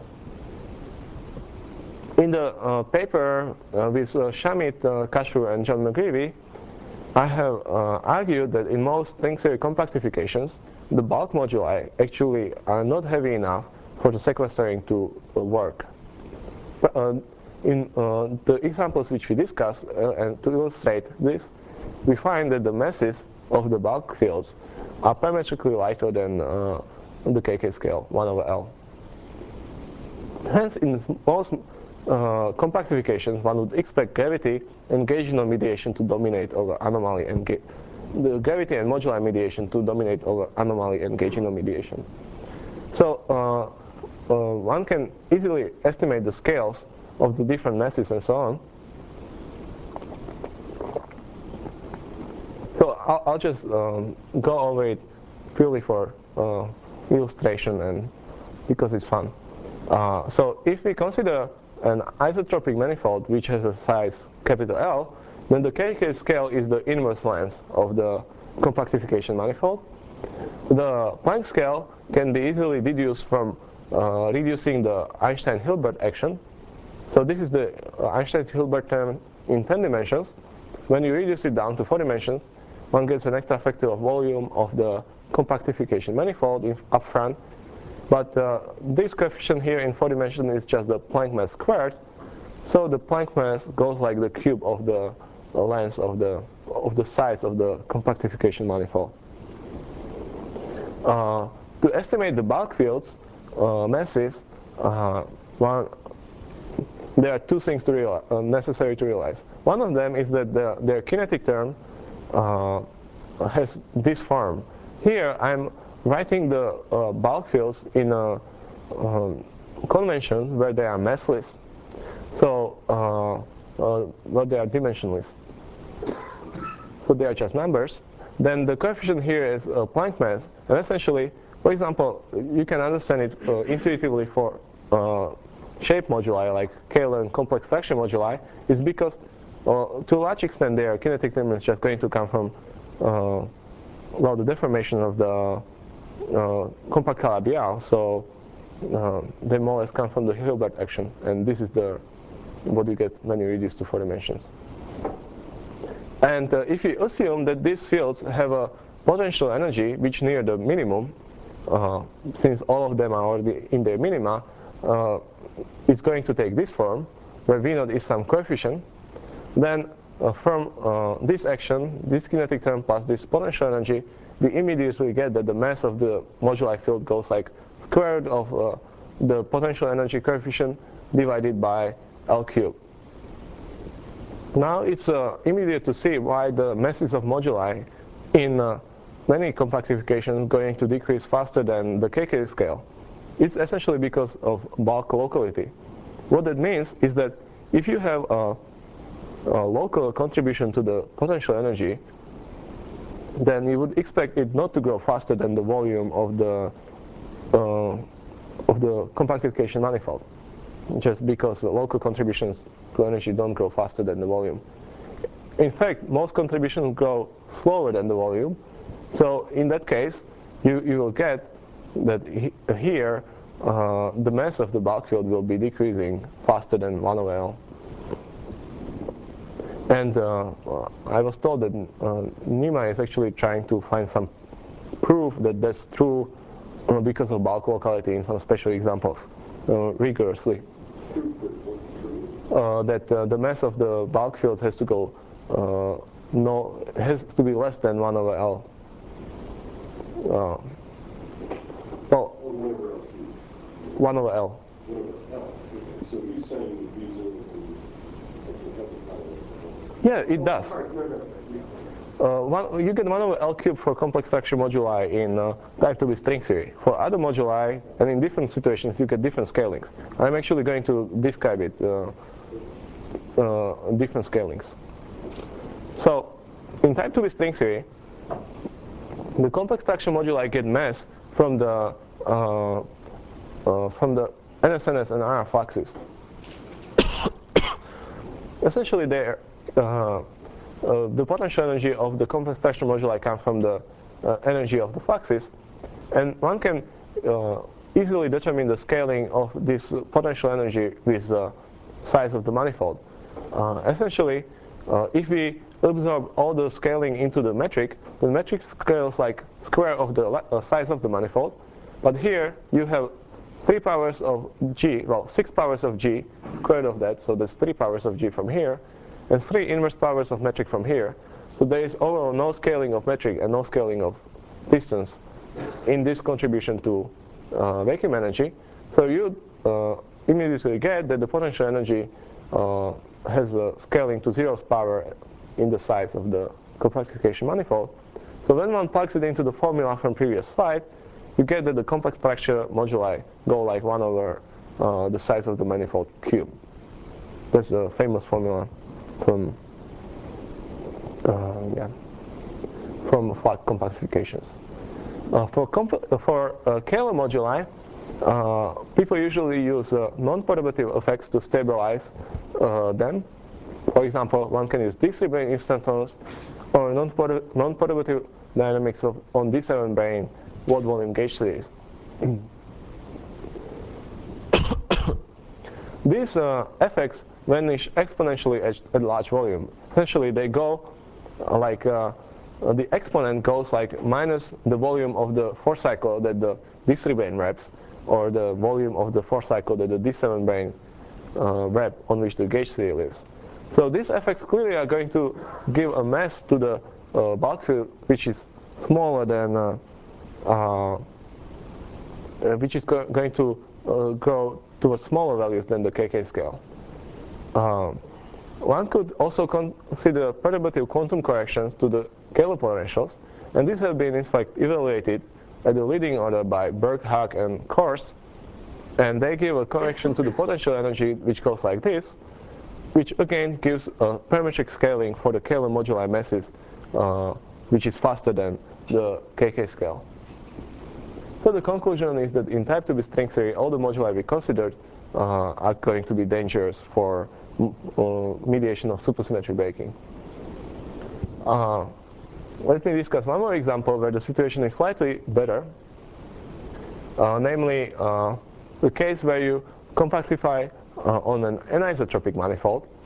In the uh, paper uh, with uh, Shamit, uh, Kashu, and John McGreevy, I have uh, argued that in most string theory compactifications, the bulk moduli actually are not heavy enough for the sequestering to uh, work. But, uh, in uh, the examples which we discussed, uh, and to illustrate this, we find that the masses of the bulk fields are parametrically lighter than uh, the K K scale, one over L. Hence, in most uh, compactifications, one would expect gravity and gauginal mediation to dominate over anomaly and ga the gravity and moduli mediation to dominate over anomaly and gauginal mediation. So uh, uh, one can easily estimate the scales of the different masses and so on. So I'll, I'll just um, go over it purely for uh, illustration and because it's fun. Uh, so if we consider an isotropic manifold which has a size capital L, then the K K scale is the inverse length of the compactification manifold. The Planck scale can be easily deduced from uh, reducing the Einstein-Hilbert action. So this is the uh, Einstein-Hilbert term in ten dimensions. When you reduce it down to four dimensions, one gets an extra factor of volume of the compactification manifold in, up front. But uh, this coefficient here in four dimensions is just the Planck mass squared. So the Planck mass goes like the cube of the uh, length of the of the size of the compactification manifold. Uh, to estimate the bulk fields uh, masses, uh, one there are two things to realize, uh, necessary to realize. One of them is that the, their kinetic term uh, has this form. Here I'm writing the uh, bulk fields in a um, convention where they are massless, so uh, uh, well, they are dimensionless. So they are just numbers. Then the coefficient here is uh, Planck mass, and essentially, for example, you can understand it uh, intuitively for uh, shape moduli like Kähler complex fraction moduli, is because uh, to a large extent their kinetic term is just going to come from uh, well the deformation of the uh, compact Calabi-Yau, so uh, they more or less come from the Hilbert action, and this is the what you get when you reduce to four dimensions. And uh, if you assume that these fields have a potential energy which near the minimum, uh, since all of them are already in their minima, uh, it's going to take this form, where V naught is some coefficient, then uh, from uh, this action, this kinetic term plus this potential energy, we immediately get that the mass of the moduli field goes like square root of uh, the potential energy coefficient divided by L cubed. Now it's uh, immediate to see why the masses of moduli in uh, many compactifications going to decrease faster than the K K scale. It's essentially because of bulk locality. What that means is that if you have a, a local contribution to the potential energy, then you would expect it not to grow faster than the volume of the uh, of the compactification manifold, just because the local contributions to energy don't grow faster than the volume. In fact, most contributions grow slower than the volume. So in that case, you, you will get that he, here uh, the mass of the bulk field will be decreasing faster than one over L. And uh, I was told that uh, NEMA is actually trying to find some proof that that's true uh, because of bulk locality in some special examples, uh, rigorously. Uh, that uh, the mass of the bulk field has to go uh, no has to be less than one over L. Uh, well, one over L. So you're saying using Yeah, it does. Uh, one, you get one over L cubed for complex structure moduli in uh, type two B string theory. For other moduli, and in different situations, you get different scalings. I'm actually going to describe it, uh, uh, different scalings. So, in type two B string theory, the complex structure moduli get mass from the uh, uh, from the N S N S and R R fluxes. Essentially, they're uh, Uh, the potential energy of the complex structure moduli comes from the uh, energy of the fluxes, and one can uh, easily determine the scaling of this potential energy with the size of the manifold. Uh, essentially, uh, if we absorb all the scaling into the metric, the metric scales like square of the uh, size of the manifold, but here you have three powers of g, well, six powers of g, square root of that, so there's three powers of g from here, and three inverse powers of metric from here. So there is overall no scaling of metric and no scaling of distance in this contribution to uh, vacuum energy. So you uh, immediately get that the potential energy uh, has a scaling to zeroth power in the size of the compactification manifold. So when one plugs it into the formula from previous slide, you get that the complex structure moduli go like one over uh, the size of the manifold cube. That's a famous formula from uh, yeah from flat compactifications. Uh, for comp for uh, Kähler moduli, uh, people usually use uh, non-perturbative effects to stabilize uh, them. For example, one can use D three brane instantaneous or non-perturbative dynamics of on D seven brane wall volume gauge series. These uh, effects vanish exponentially at, at large volume. Essentially, they go uh, like uh, uh, the exponent goes like minus the volume of the force cycle that the D three brane wraps, or the volume of the force cycle that the D seven brane uh, wrap on which the gauge series lives. So these effects clearly are going to give a mass to the uh, bulk field which is smaller than, uh, uh, uh, which is go going to uh, grow towards smaller values than the K K scale. Um, one could also consider perturbative quantum corrections to the Kähler potentials, and these have been in fact evaluated at the leading order by Berg, Haag, and Kors, and they give a correction to the potential energy which goes like this, which again gives a parametric scaling for the Kähler moduli masses, uh, which is faster than the K K scale. So the conclusion is that in type two B string theory, all the moduli we considered uh, are going to be dangerous for uh, mediation of supersymmetric breaking. Uh, let me discuss one more example where the situation is slightly better, uh, namely uh, the case where you compactify uh, on an anisotropic manifold,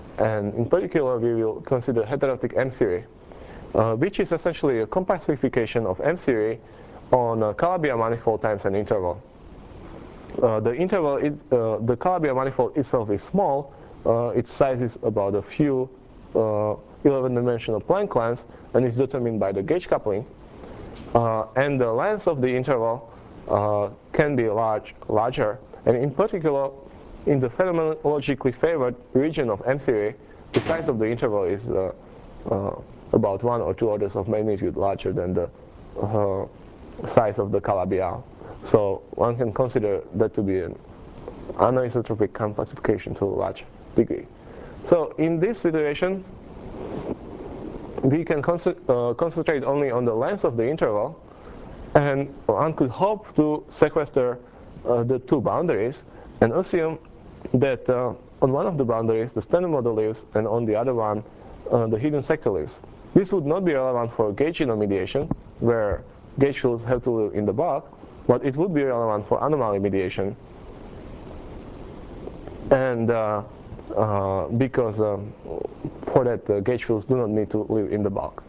and in particular we will consider heterotic M-theory, uh, which is essentially a compactification of M-theory on a Calabi-Yau manifold times an interval. Uh, the interval, is, uh, the Calabi-Yau manifold itself is small. Uh, its size is about a few uh, eleven-dimensional Planck lengths, and is determined by the gauge coupling. Uh, and the length of the interval uh, can be large, larger, and in particular, in the phenomenologically favored region of M-theory, the size of the interval is uh, uh, about one or two orders of magnitude larger than the uh, size of the Calabi-Yau. So one can consider that to be an anisotropic compactification to a large degree. So in this situation, we can con uh, concentrate only on the length of the interval, and one could hope to sequester uh, the two boundaries and assume that uh, on one of the boundaries the standard model lives, and on the other one uh, the hidden sector lives. This would not be relevant for gauge mediation, where gauge fields have to live in the bulk, but it would be relevant for anomaly mediation, and uh, uh, because um, for that uh, gauge fields do not need to live in the bulk.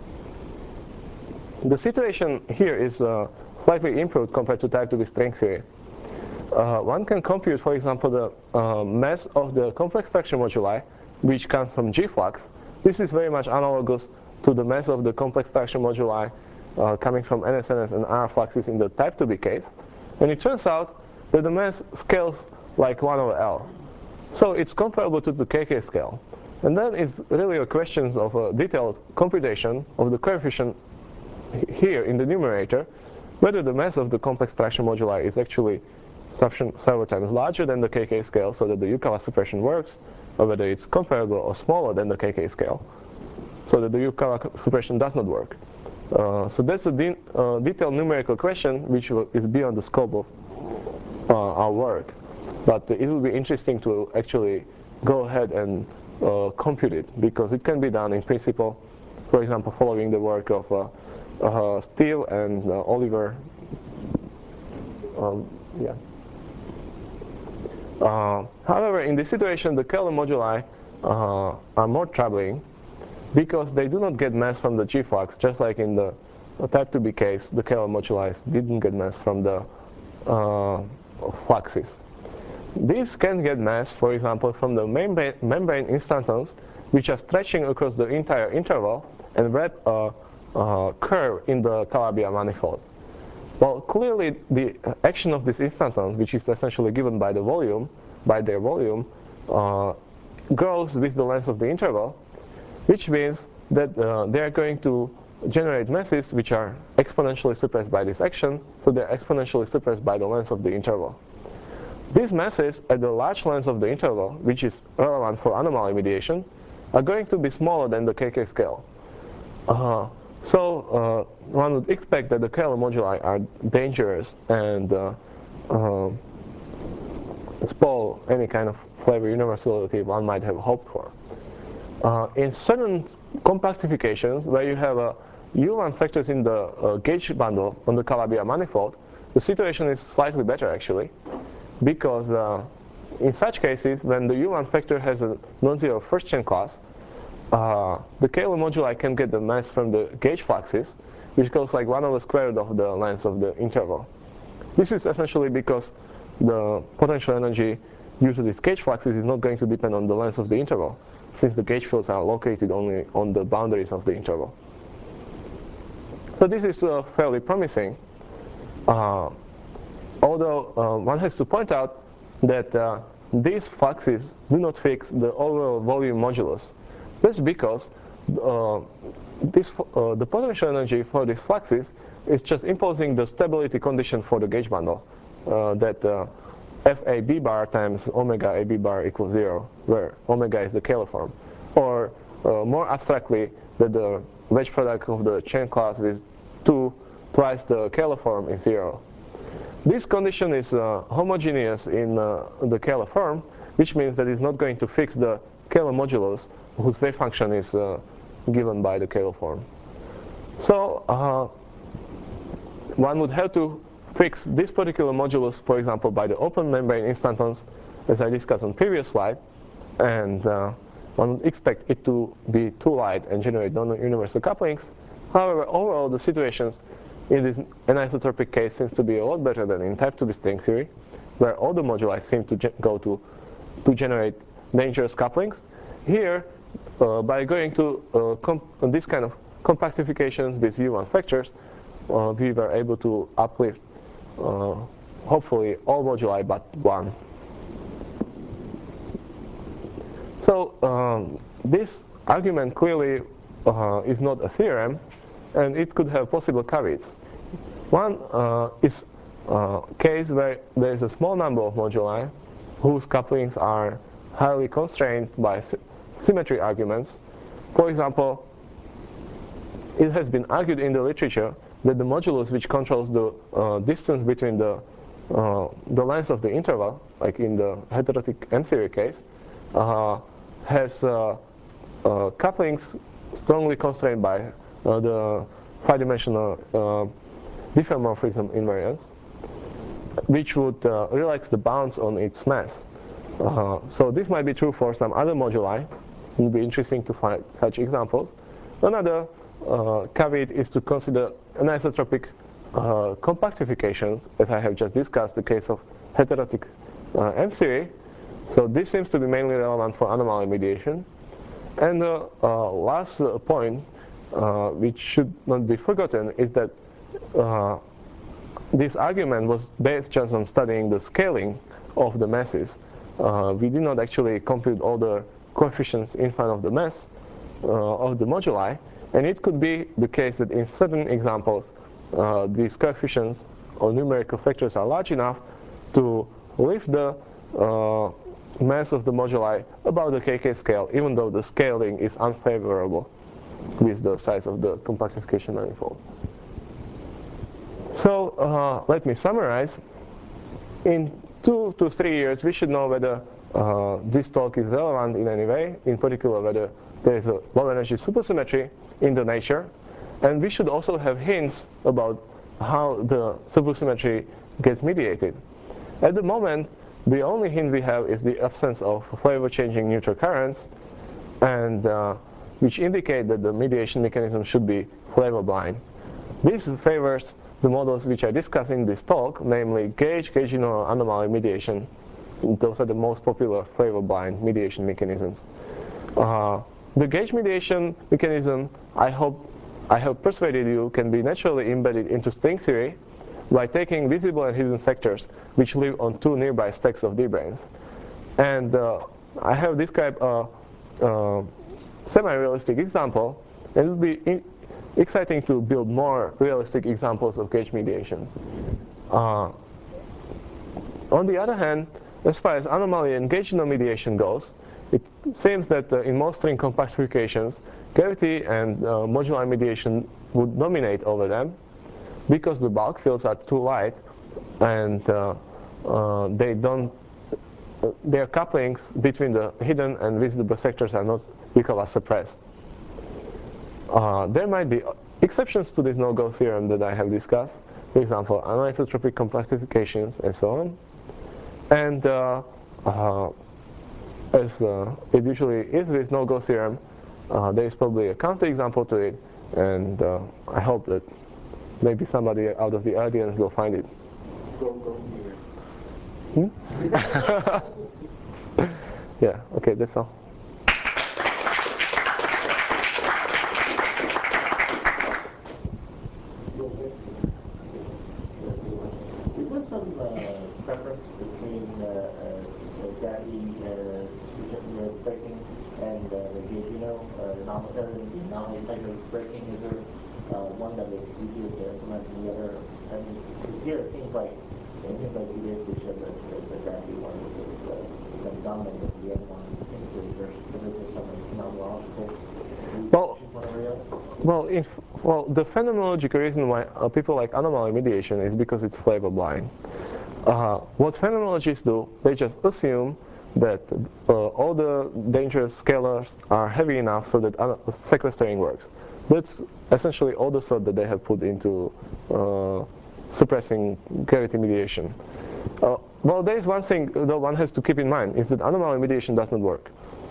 The situation here is uh, slightly improved compared to type two B string theory. Uh, one can compute, for example, the uh, mass of the complex fraction moduli, which comes from G-flux. This is very much analogous to the mass of the complex fraction moduli uh, coming from N S N S and R fluxes in the type two B case. And it turns out that the mass scales like one over L. So it's comparable to the K K scale. And then it's really a question of a detailed computation of the coefficient here in the numerator, whether the mass of the complex fraction moduli is actually sufficient several times larger than the K K scale so that the Yukawa suppression works, or whether it's comparable or smaller than the K K scale so that the Yukawa suppression does not work. Uh, so that's a de uh, detailed numerical question which is beyond the scope of uh, our work. But it will be interesting to actually go ahead and uh, compute it, because it can be done in principle, for example, following the work of uh, uh, Steele and uh, Oliver. Um, yeah. Uh, however, in this situation, the Kähler moduli uh, are more troubling because they do not get mass from the G-flux, just like in the uh, type two B case, the Kähler moduli didn't get mass from the uh, fluxes. These can get mass, for example, from the membrane, membrane instantons, which are stretching across the entire interval and wrap a, a curve in the Calabi-Yau manifold. Well, clearly the action of these instantons, which is essentially given by the volume, by their volume, uh, grows with the length of the interval, which means that uh, they are going to generate masses which are exponentially suppressed by this action, so they are exponentially suppressed by the length of the interval. These masses at the large length of the interval, which is relevant for anomaly mediation, are going to be smaller than the K K scale. Uh, so uh, one would expect that the Kähler moduli are dangerous and uh, uh, spoil any kind of flavor universality one might have hoped for. Uh, in certain compactifications where you have uh, U one factors in the uh, gauge bundle on the Calabi-Yau manifold, the situation is slightly better actually, because uh, in such cases when the U one factor has a non-zero first chain class, uh, the Kähler moduli can get the mass from the gauge fluxes, which goes like one over square root of the length of the interval. This is essentially because the potential energy due to these gauge fluxes is not going to depend on the length of the interval, since the gauge fields are located only on the boundaries of the interval. So this is uh, fairly promising, uh, although uh, one has to point out that uh, these fluxes do not fix the overall volume modulus. That's because uh, this, uh, the potential energy for these fluxes is just imposing the stability condition for the gauge bundle, uh, that uh, F A B bar times omega A B bar equals zero, where omega is the Kähler form. Or uh, more abstractly, that the wedge product of the chain class with two twice the Kähler form is zero. This condition is uh, homogeneous in uh, the Kähler form, which means that it's not going to fix the Kähler modulus, whose wave function is uh, given by the Kähler form. So uh, one would have to fix this particular modulus, for example, by the open membrane instantons, as I discussed on previous slide, and uh, one would expect it to be too light and generate non-universal couplings. However, overall, the situations in this anisotropic case seems to be a lot better than in type two B string theory, where all the moduli seem to go to, to generate dangerous couplings. Here, uh, by going to uh, this kind of compactifications with U one factors, uh, we were able to uplift uh, hopefully all moduli but one. So um, this argument clearly uh, is not a theorem, and it could have possible caveats. One uh, is a case where there is a small number of moduli whose couplings are highly constrained by sy symmetry arguments. For example, it has been argued in the literature that the modulus which controls the uh, distance between the, uh, the length of the interval, like in the heterotic M-series case, uh, has uh, uh, couplings strongly constrained by uh, the five-dimensional uh, diffeomorphism invariance, which would uh, relax the bounds on its mass. Uh, so this might be true for some other moduli. It would be interesting to find such examples. Another uh, caveat is to consider anisotropic uh, compactifications, as I have just discussed, the case of heterotic uh, M-series. So this seems to be mainly relevant for anomaly mediation. And the uh, last uh, point, uh, which should not be forgotten, is that uh, this argument was based just on studying the scaling of the masses. Uh, we did not actually compute all the coefficients in front of the mass uh, of the moduli, and it could be the case that in certain examples uh, these coefficients or numerical factors are large enough to lift the uh, mass of the moduli above the K K scale, even though the scaling is unfavorable with the size of the compactification manifold. So uh, let me summarize. In two to three years, we should know whether uh, this talk is relevant in any way, in particular whether there is a low energy supersymmetry in the nature, and we should also have hints about how the supersymmetry gets mediated. At the moment, the only hint we have is the absence of flavor-changing neutral currents, and uh, which indicate that the mediation mechanism should be flavor-blind. This favors the models which I discussed in this talk, namely gauge, gauge neural anomaly mediation. Those are the most popular flavor-blind mediation mechanisms. Uh, the gauge mediation mechanism, I hope, I have persuaded you, can be naturally embedded into string theory by taking visible and hidden sectors which live on two nearby stacks of D-branes. And uh, I have described a, a semi-realistic example, and it would be in exciting to build more realistic examples of gauge mediation. Uh, on the other hand, as far as anomaly and gauge mediation goes, it seems that uh, in most string compactifications, gravity and uh, moduli mediation would dominate over them because the bulk fields are too light and uh, uh, they don't, uh, their couplings between the hidden and visible sectors are not equal as suppressed. Uh, there might be exceptions to this no-go theorem that I have discussed, for example, anisotropic compactifications and so on. And uh, uh, as uh, it usually is with no-go theorem, uh, there is probably a counterexample to it, and uh, I hope that maybe somebody out of the audience will find it. Go, go here. Hmm? Yeah, okay, that's all. Is there some uh, preference between uh, uh, gravity uh, breaking and uh, the Gaugino uh, anomaly, or the anomaly type of breaking? Is there uh, one that is easier to implement than the other? I mean, here it seems like it seems like you basically showed that the, the gravity one is uh, dominant, but the other one seems to reverse. So is there some phenomenological Well, one over the other? Well, if, well, the phenomenological reason why uh, people like anomaly mediation is because it's flavor blind. Uh, what phenomenologists do, they just assume that uh, all the dangerous scalars are heavy enough so that uh, sequestering works. That's essentially all the thought that they have put into uh, suppressing gravity mediation. Uh, well, there is one thing that one has to keep in mind, is that anomaly mediation does not work.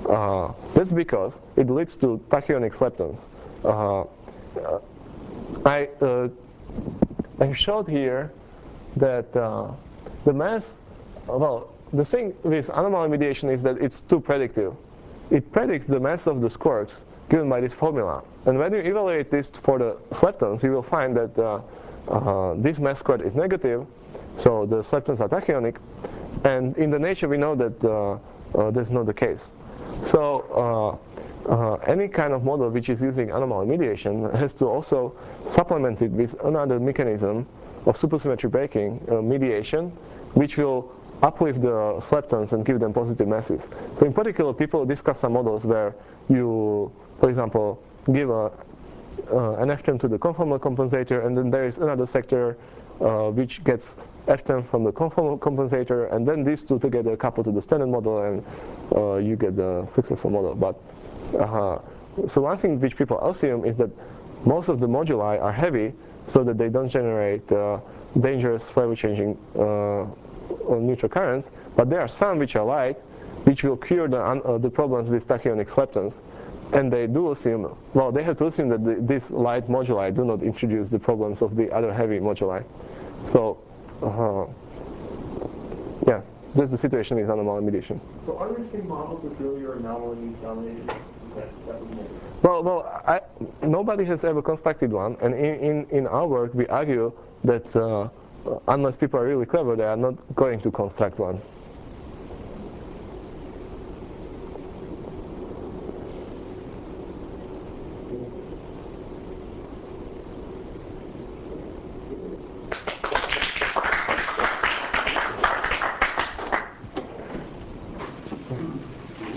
Uh, that's because it leads to tachyonic leptons. Uh, uh, I, uh, I showed here that uh, the mass, well, the thing with anomaly mediation is that it's too predictive. It predicts the mass of the squarks given by this formula. And when you evaluate this for the leptons, you will find that uh, uh, this mass squared is negative, so the leptons are tachyonic. And in the nature, we know that uh, uh, that's not the case. So uh, uh, any kind of model which is using anomaly mediation has to also supplement it with another mechanism of supersymmetry breaking, uh, mediation, which will uplift the leptons and give them positive masses. So in particular, people discuss some models where you, for example, give a, uh, an F term to the conformal compensator, and then there is another sector uh, which gets F term from the conformal compensator, and then these two together couple to the standard model, and uh, you get the successful model. But uh, so one thing which people assume is that most of the moduli are heavy, so that they don't generate uh, dangerous flavor-changing uh, neutral currents. But there are some which are light, which will cure the, uh, the problems with tachyonic leptons. And they do assume, well, they have to assume that the, these light moduli do not introduce the problems of the other heavy moduli. So, uh, yeah, that's the situation with anomaly mediation. So are there any models with really your anomaly dominated? That, that would make it. Well, well, I, nobody has ever constructed one, and in, in, in our work we argue that uh, unless people are really clever, they are not going to construct one.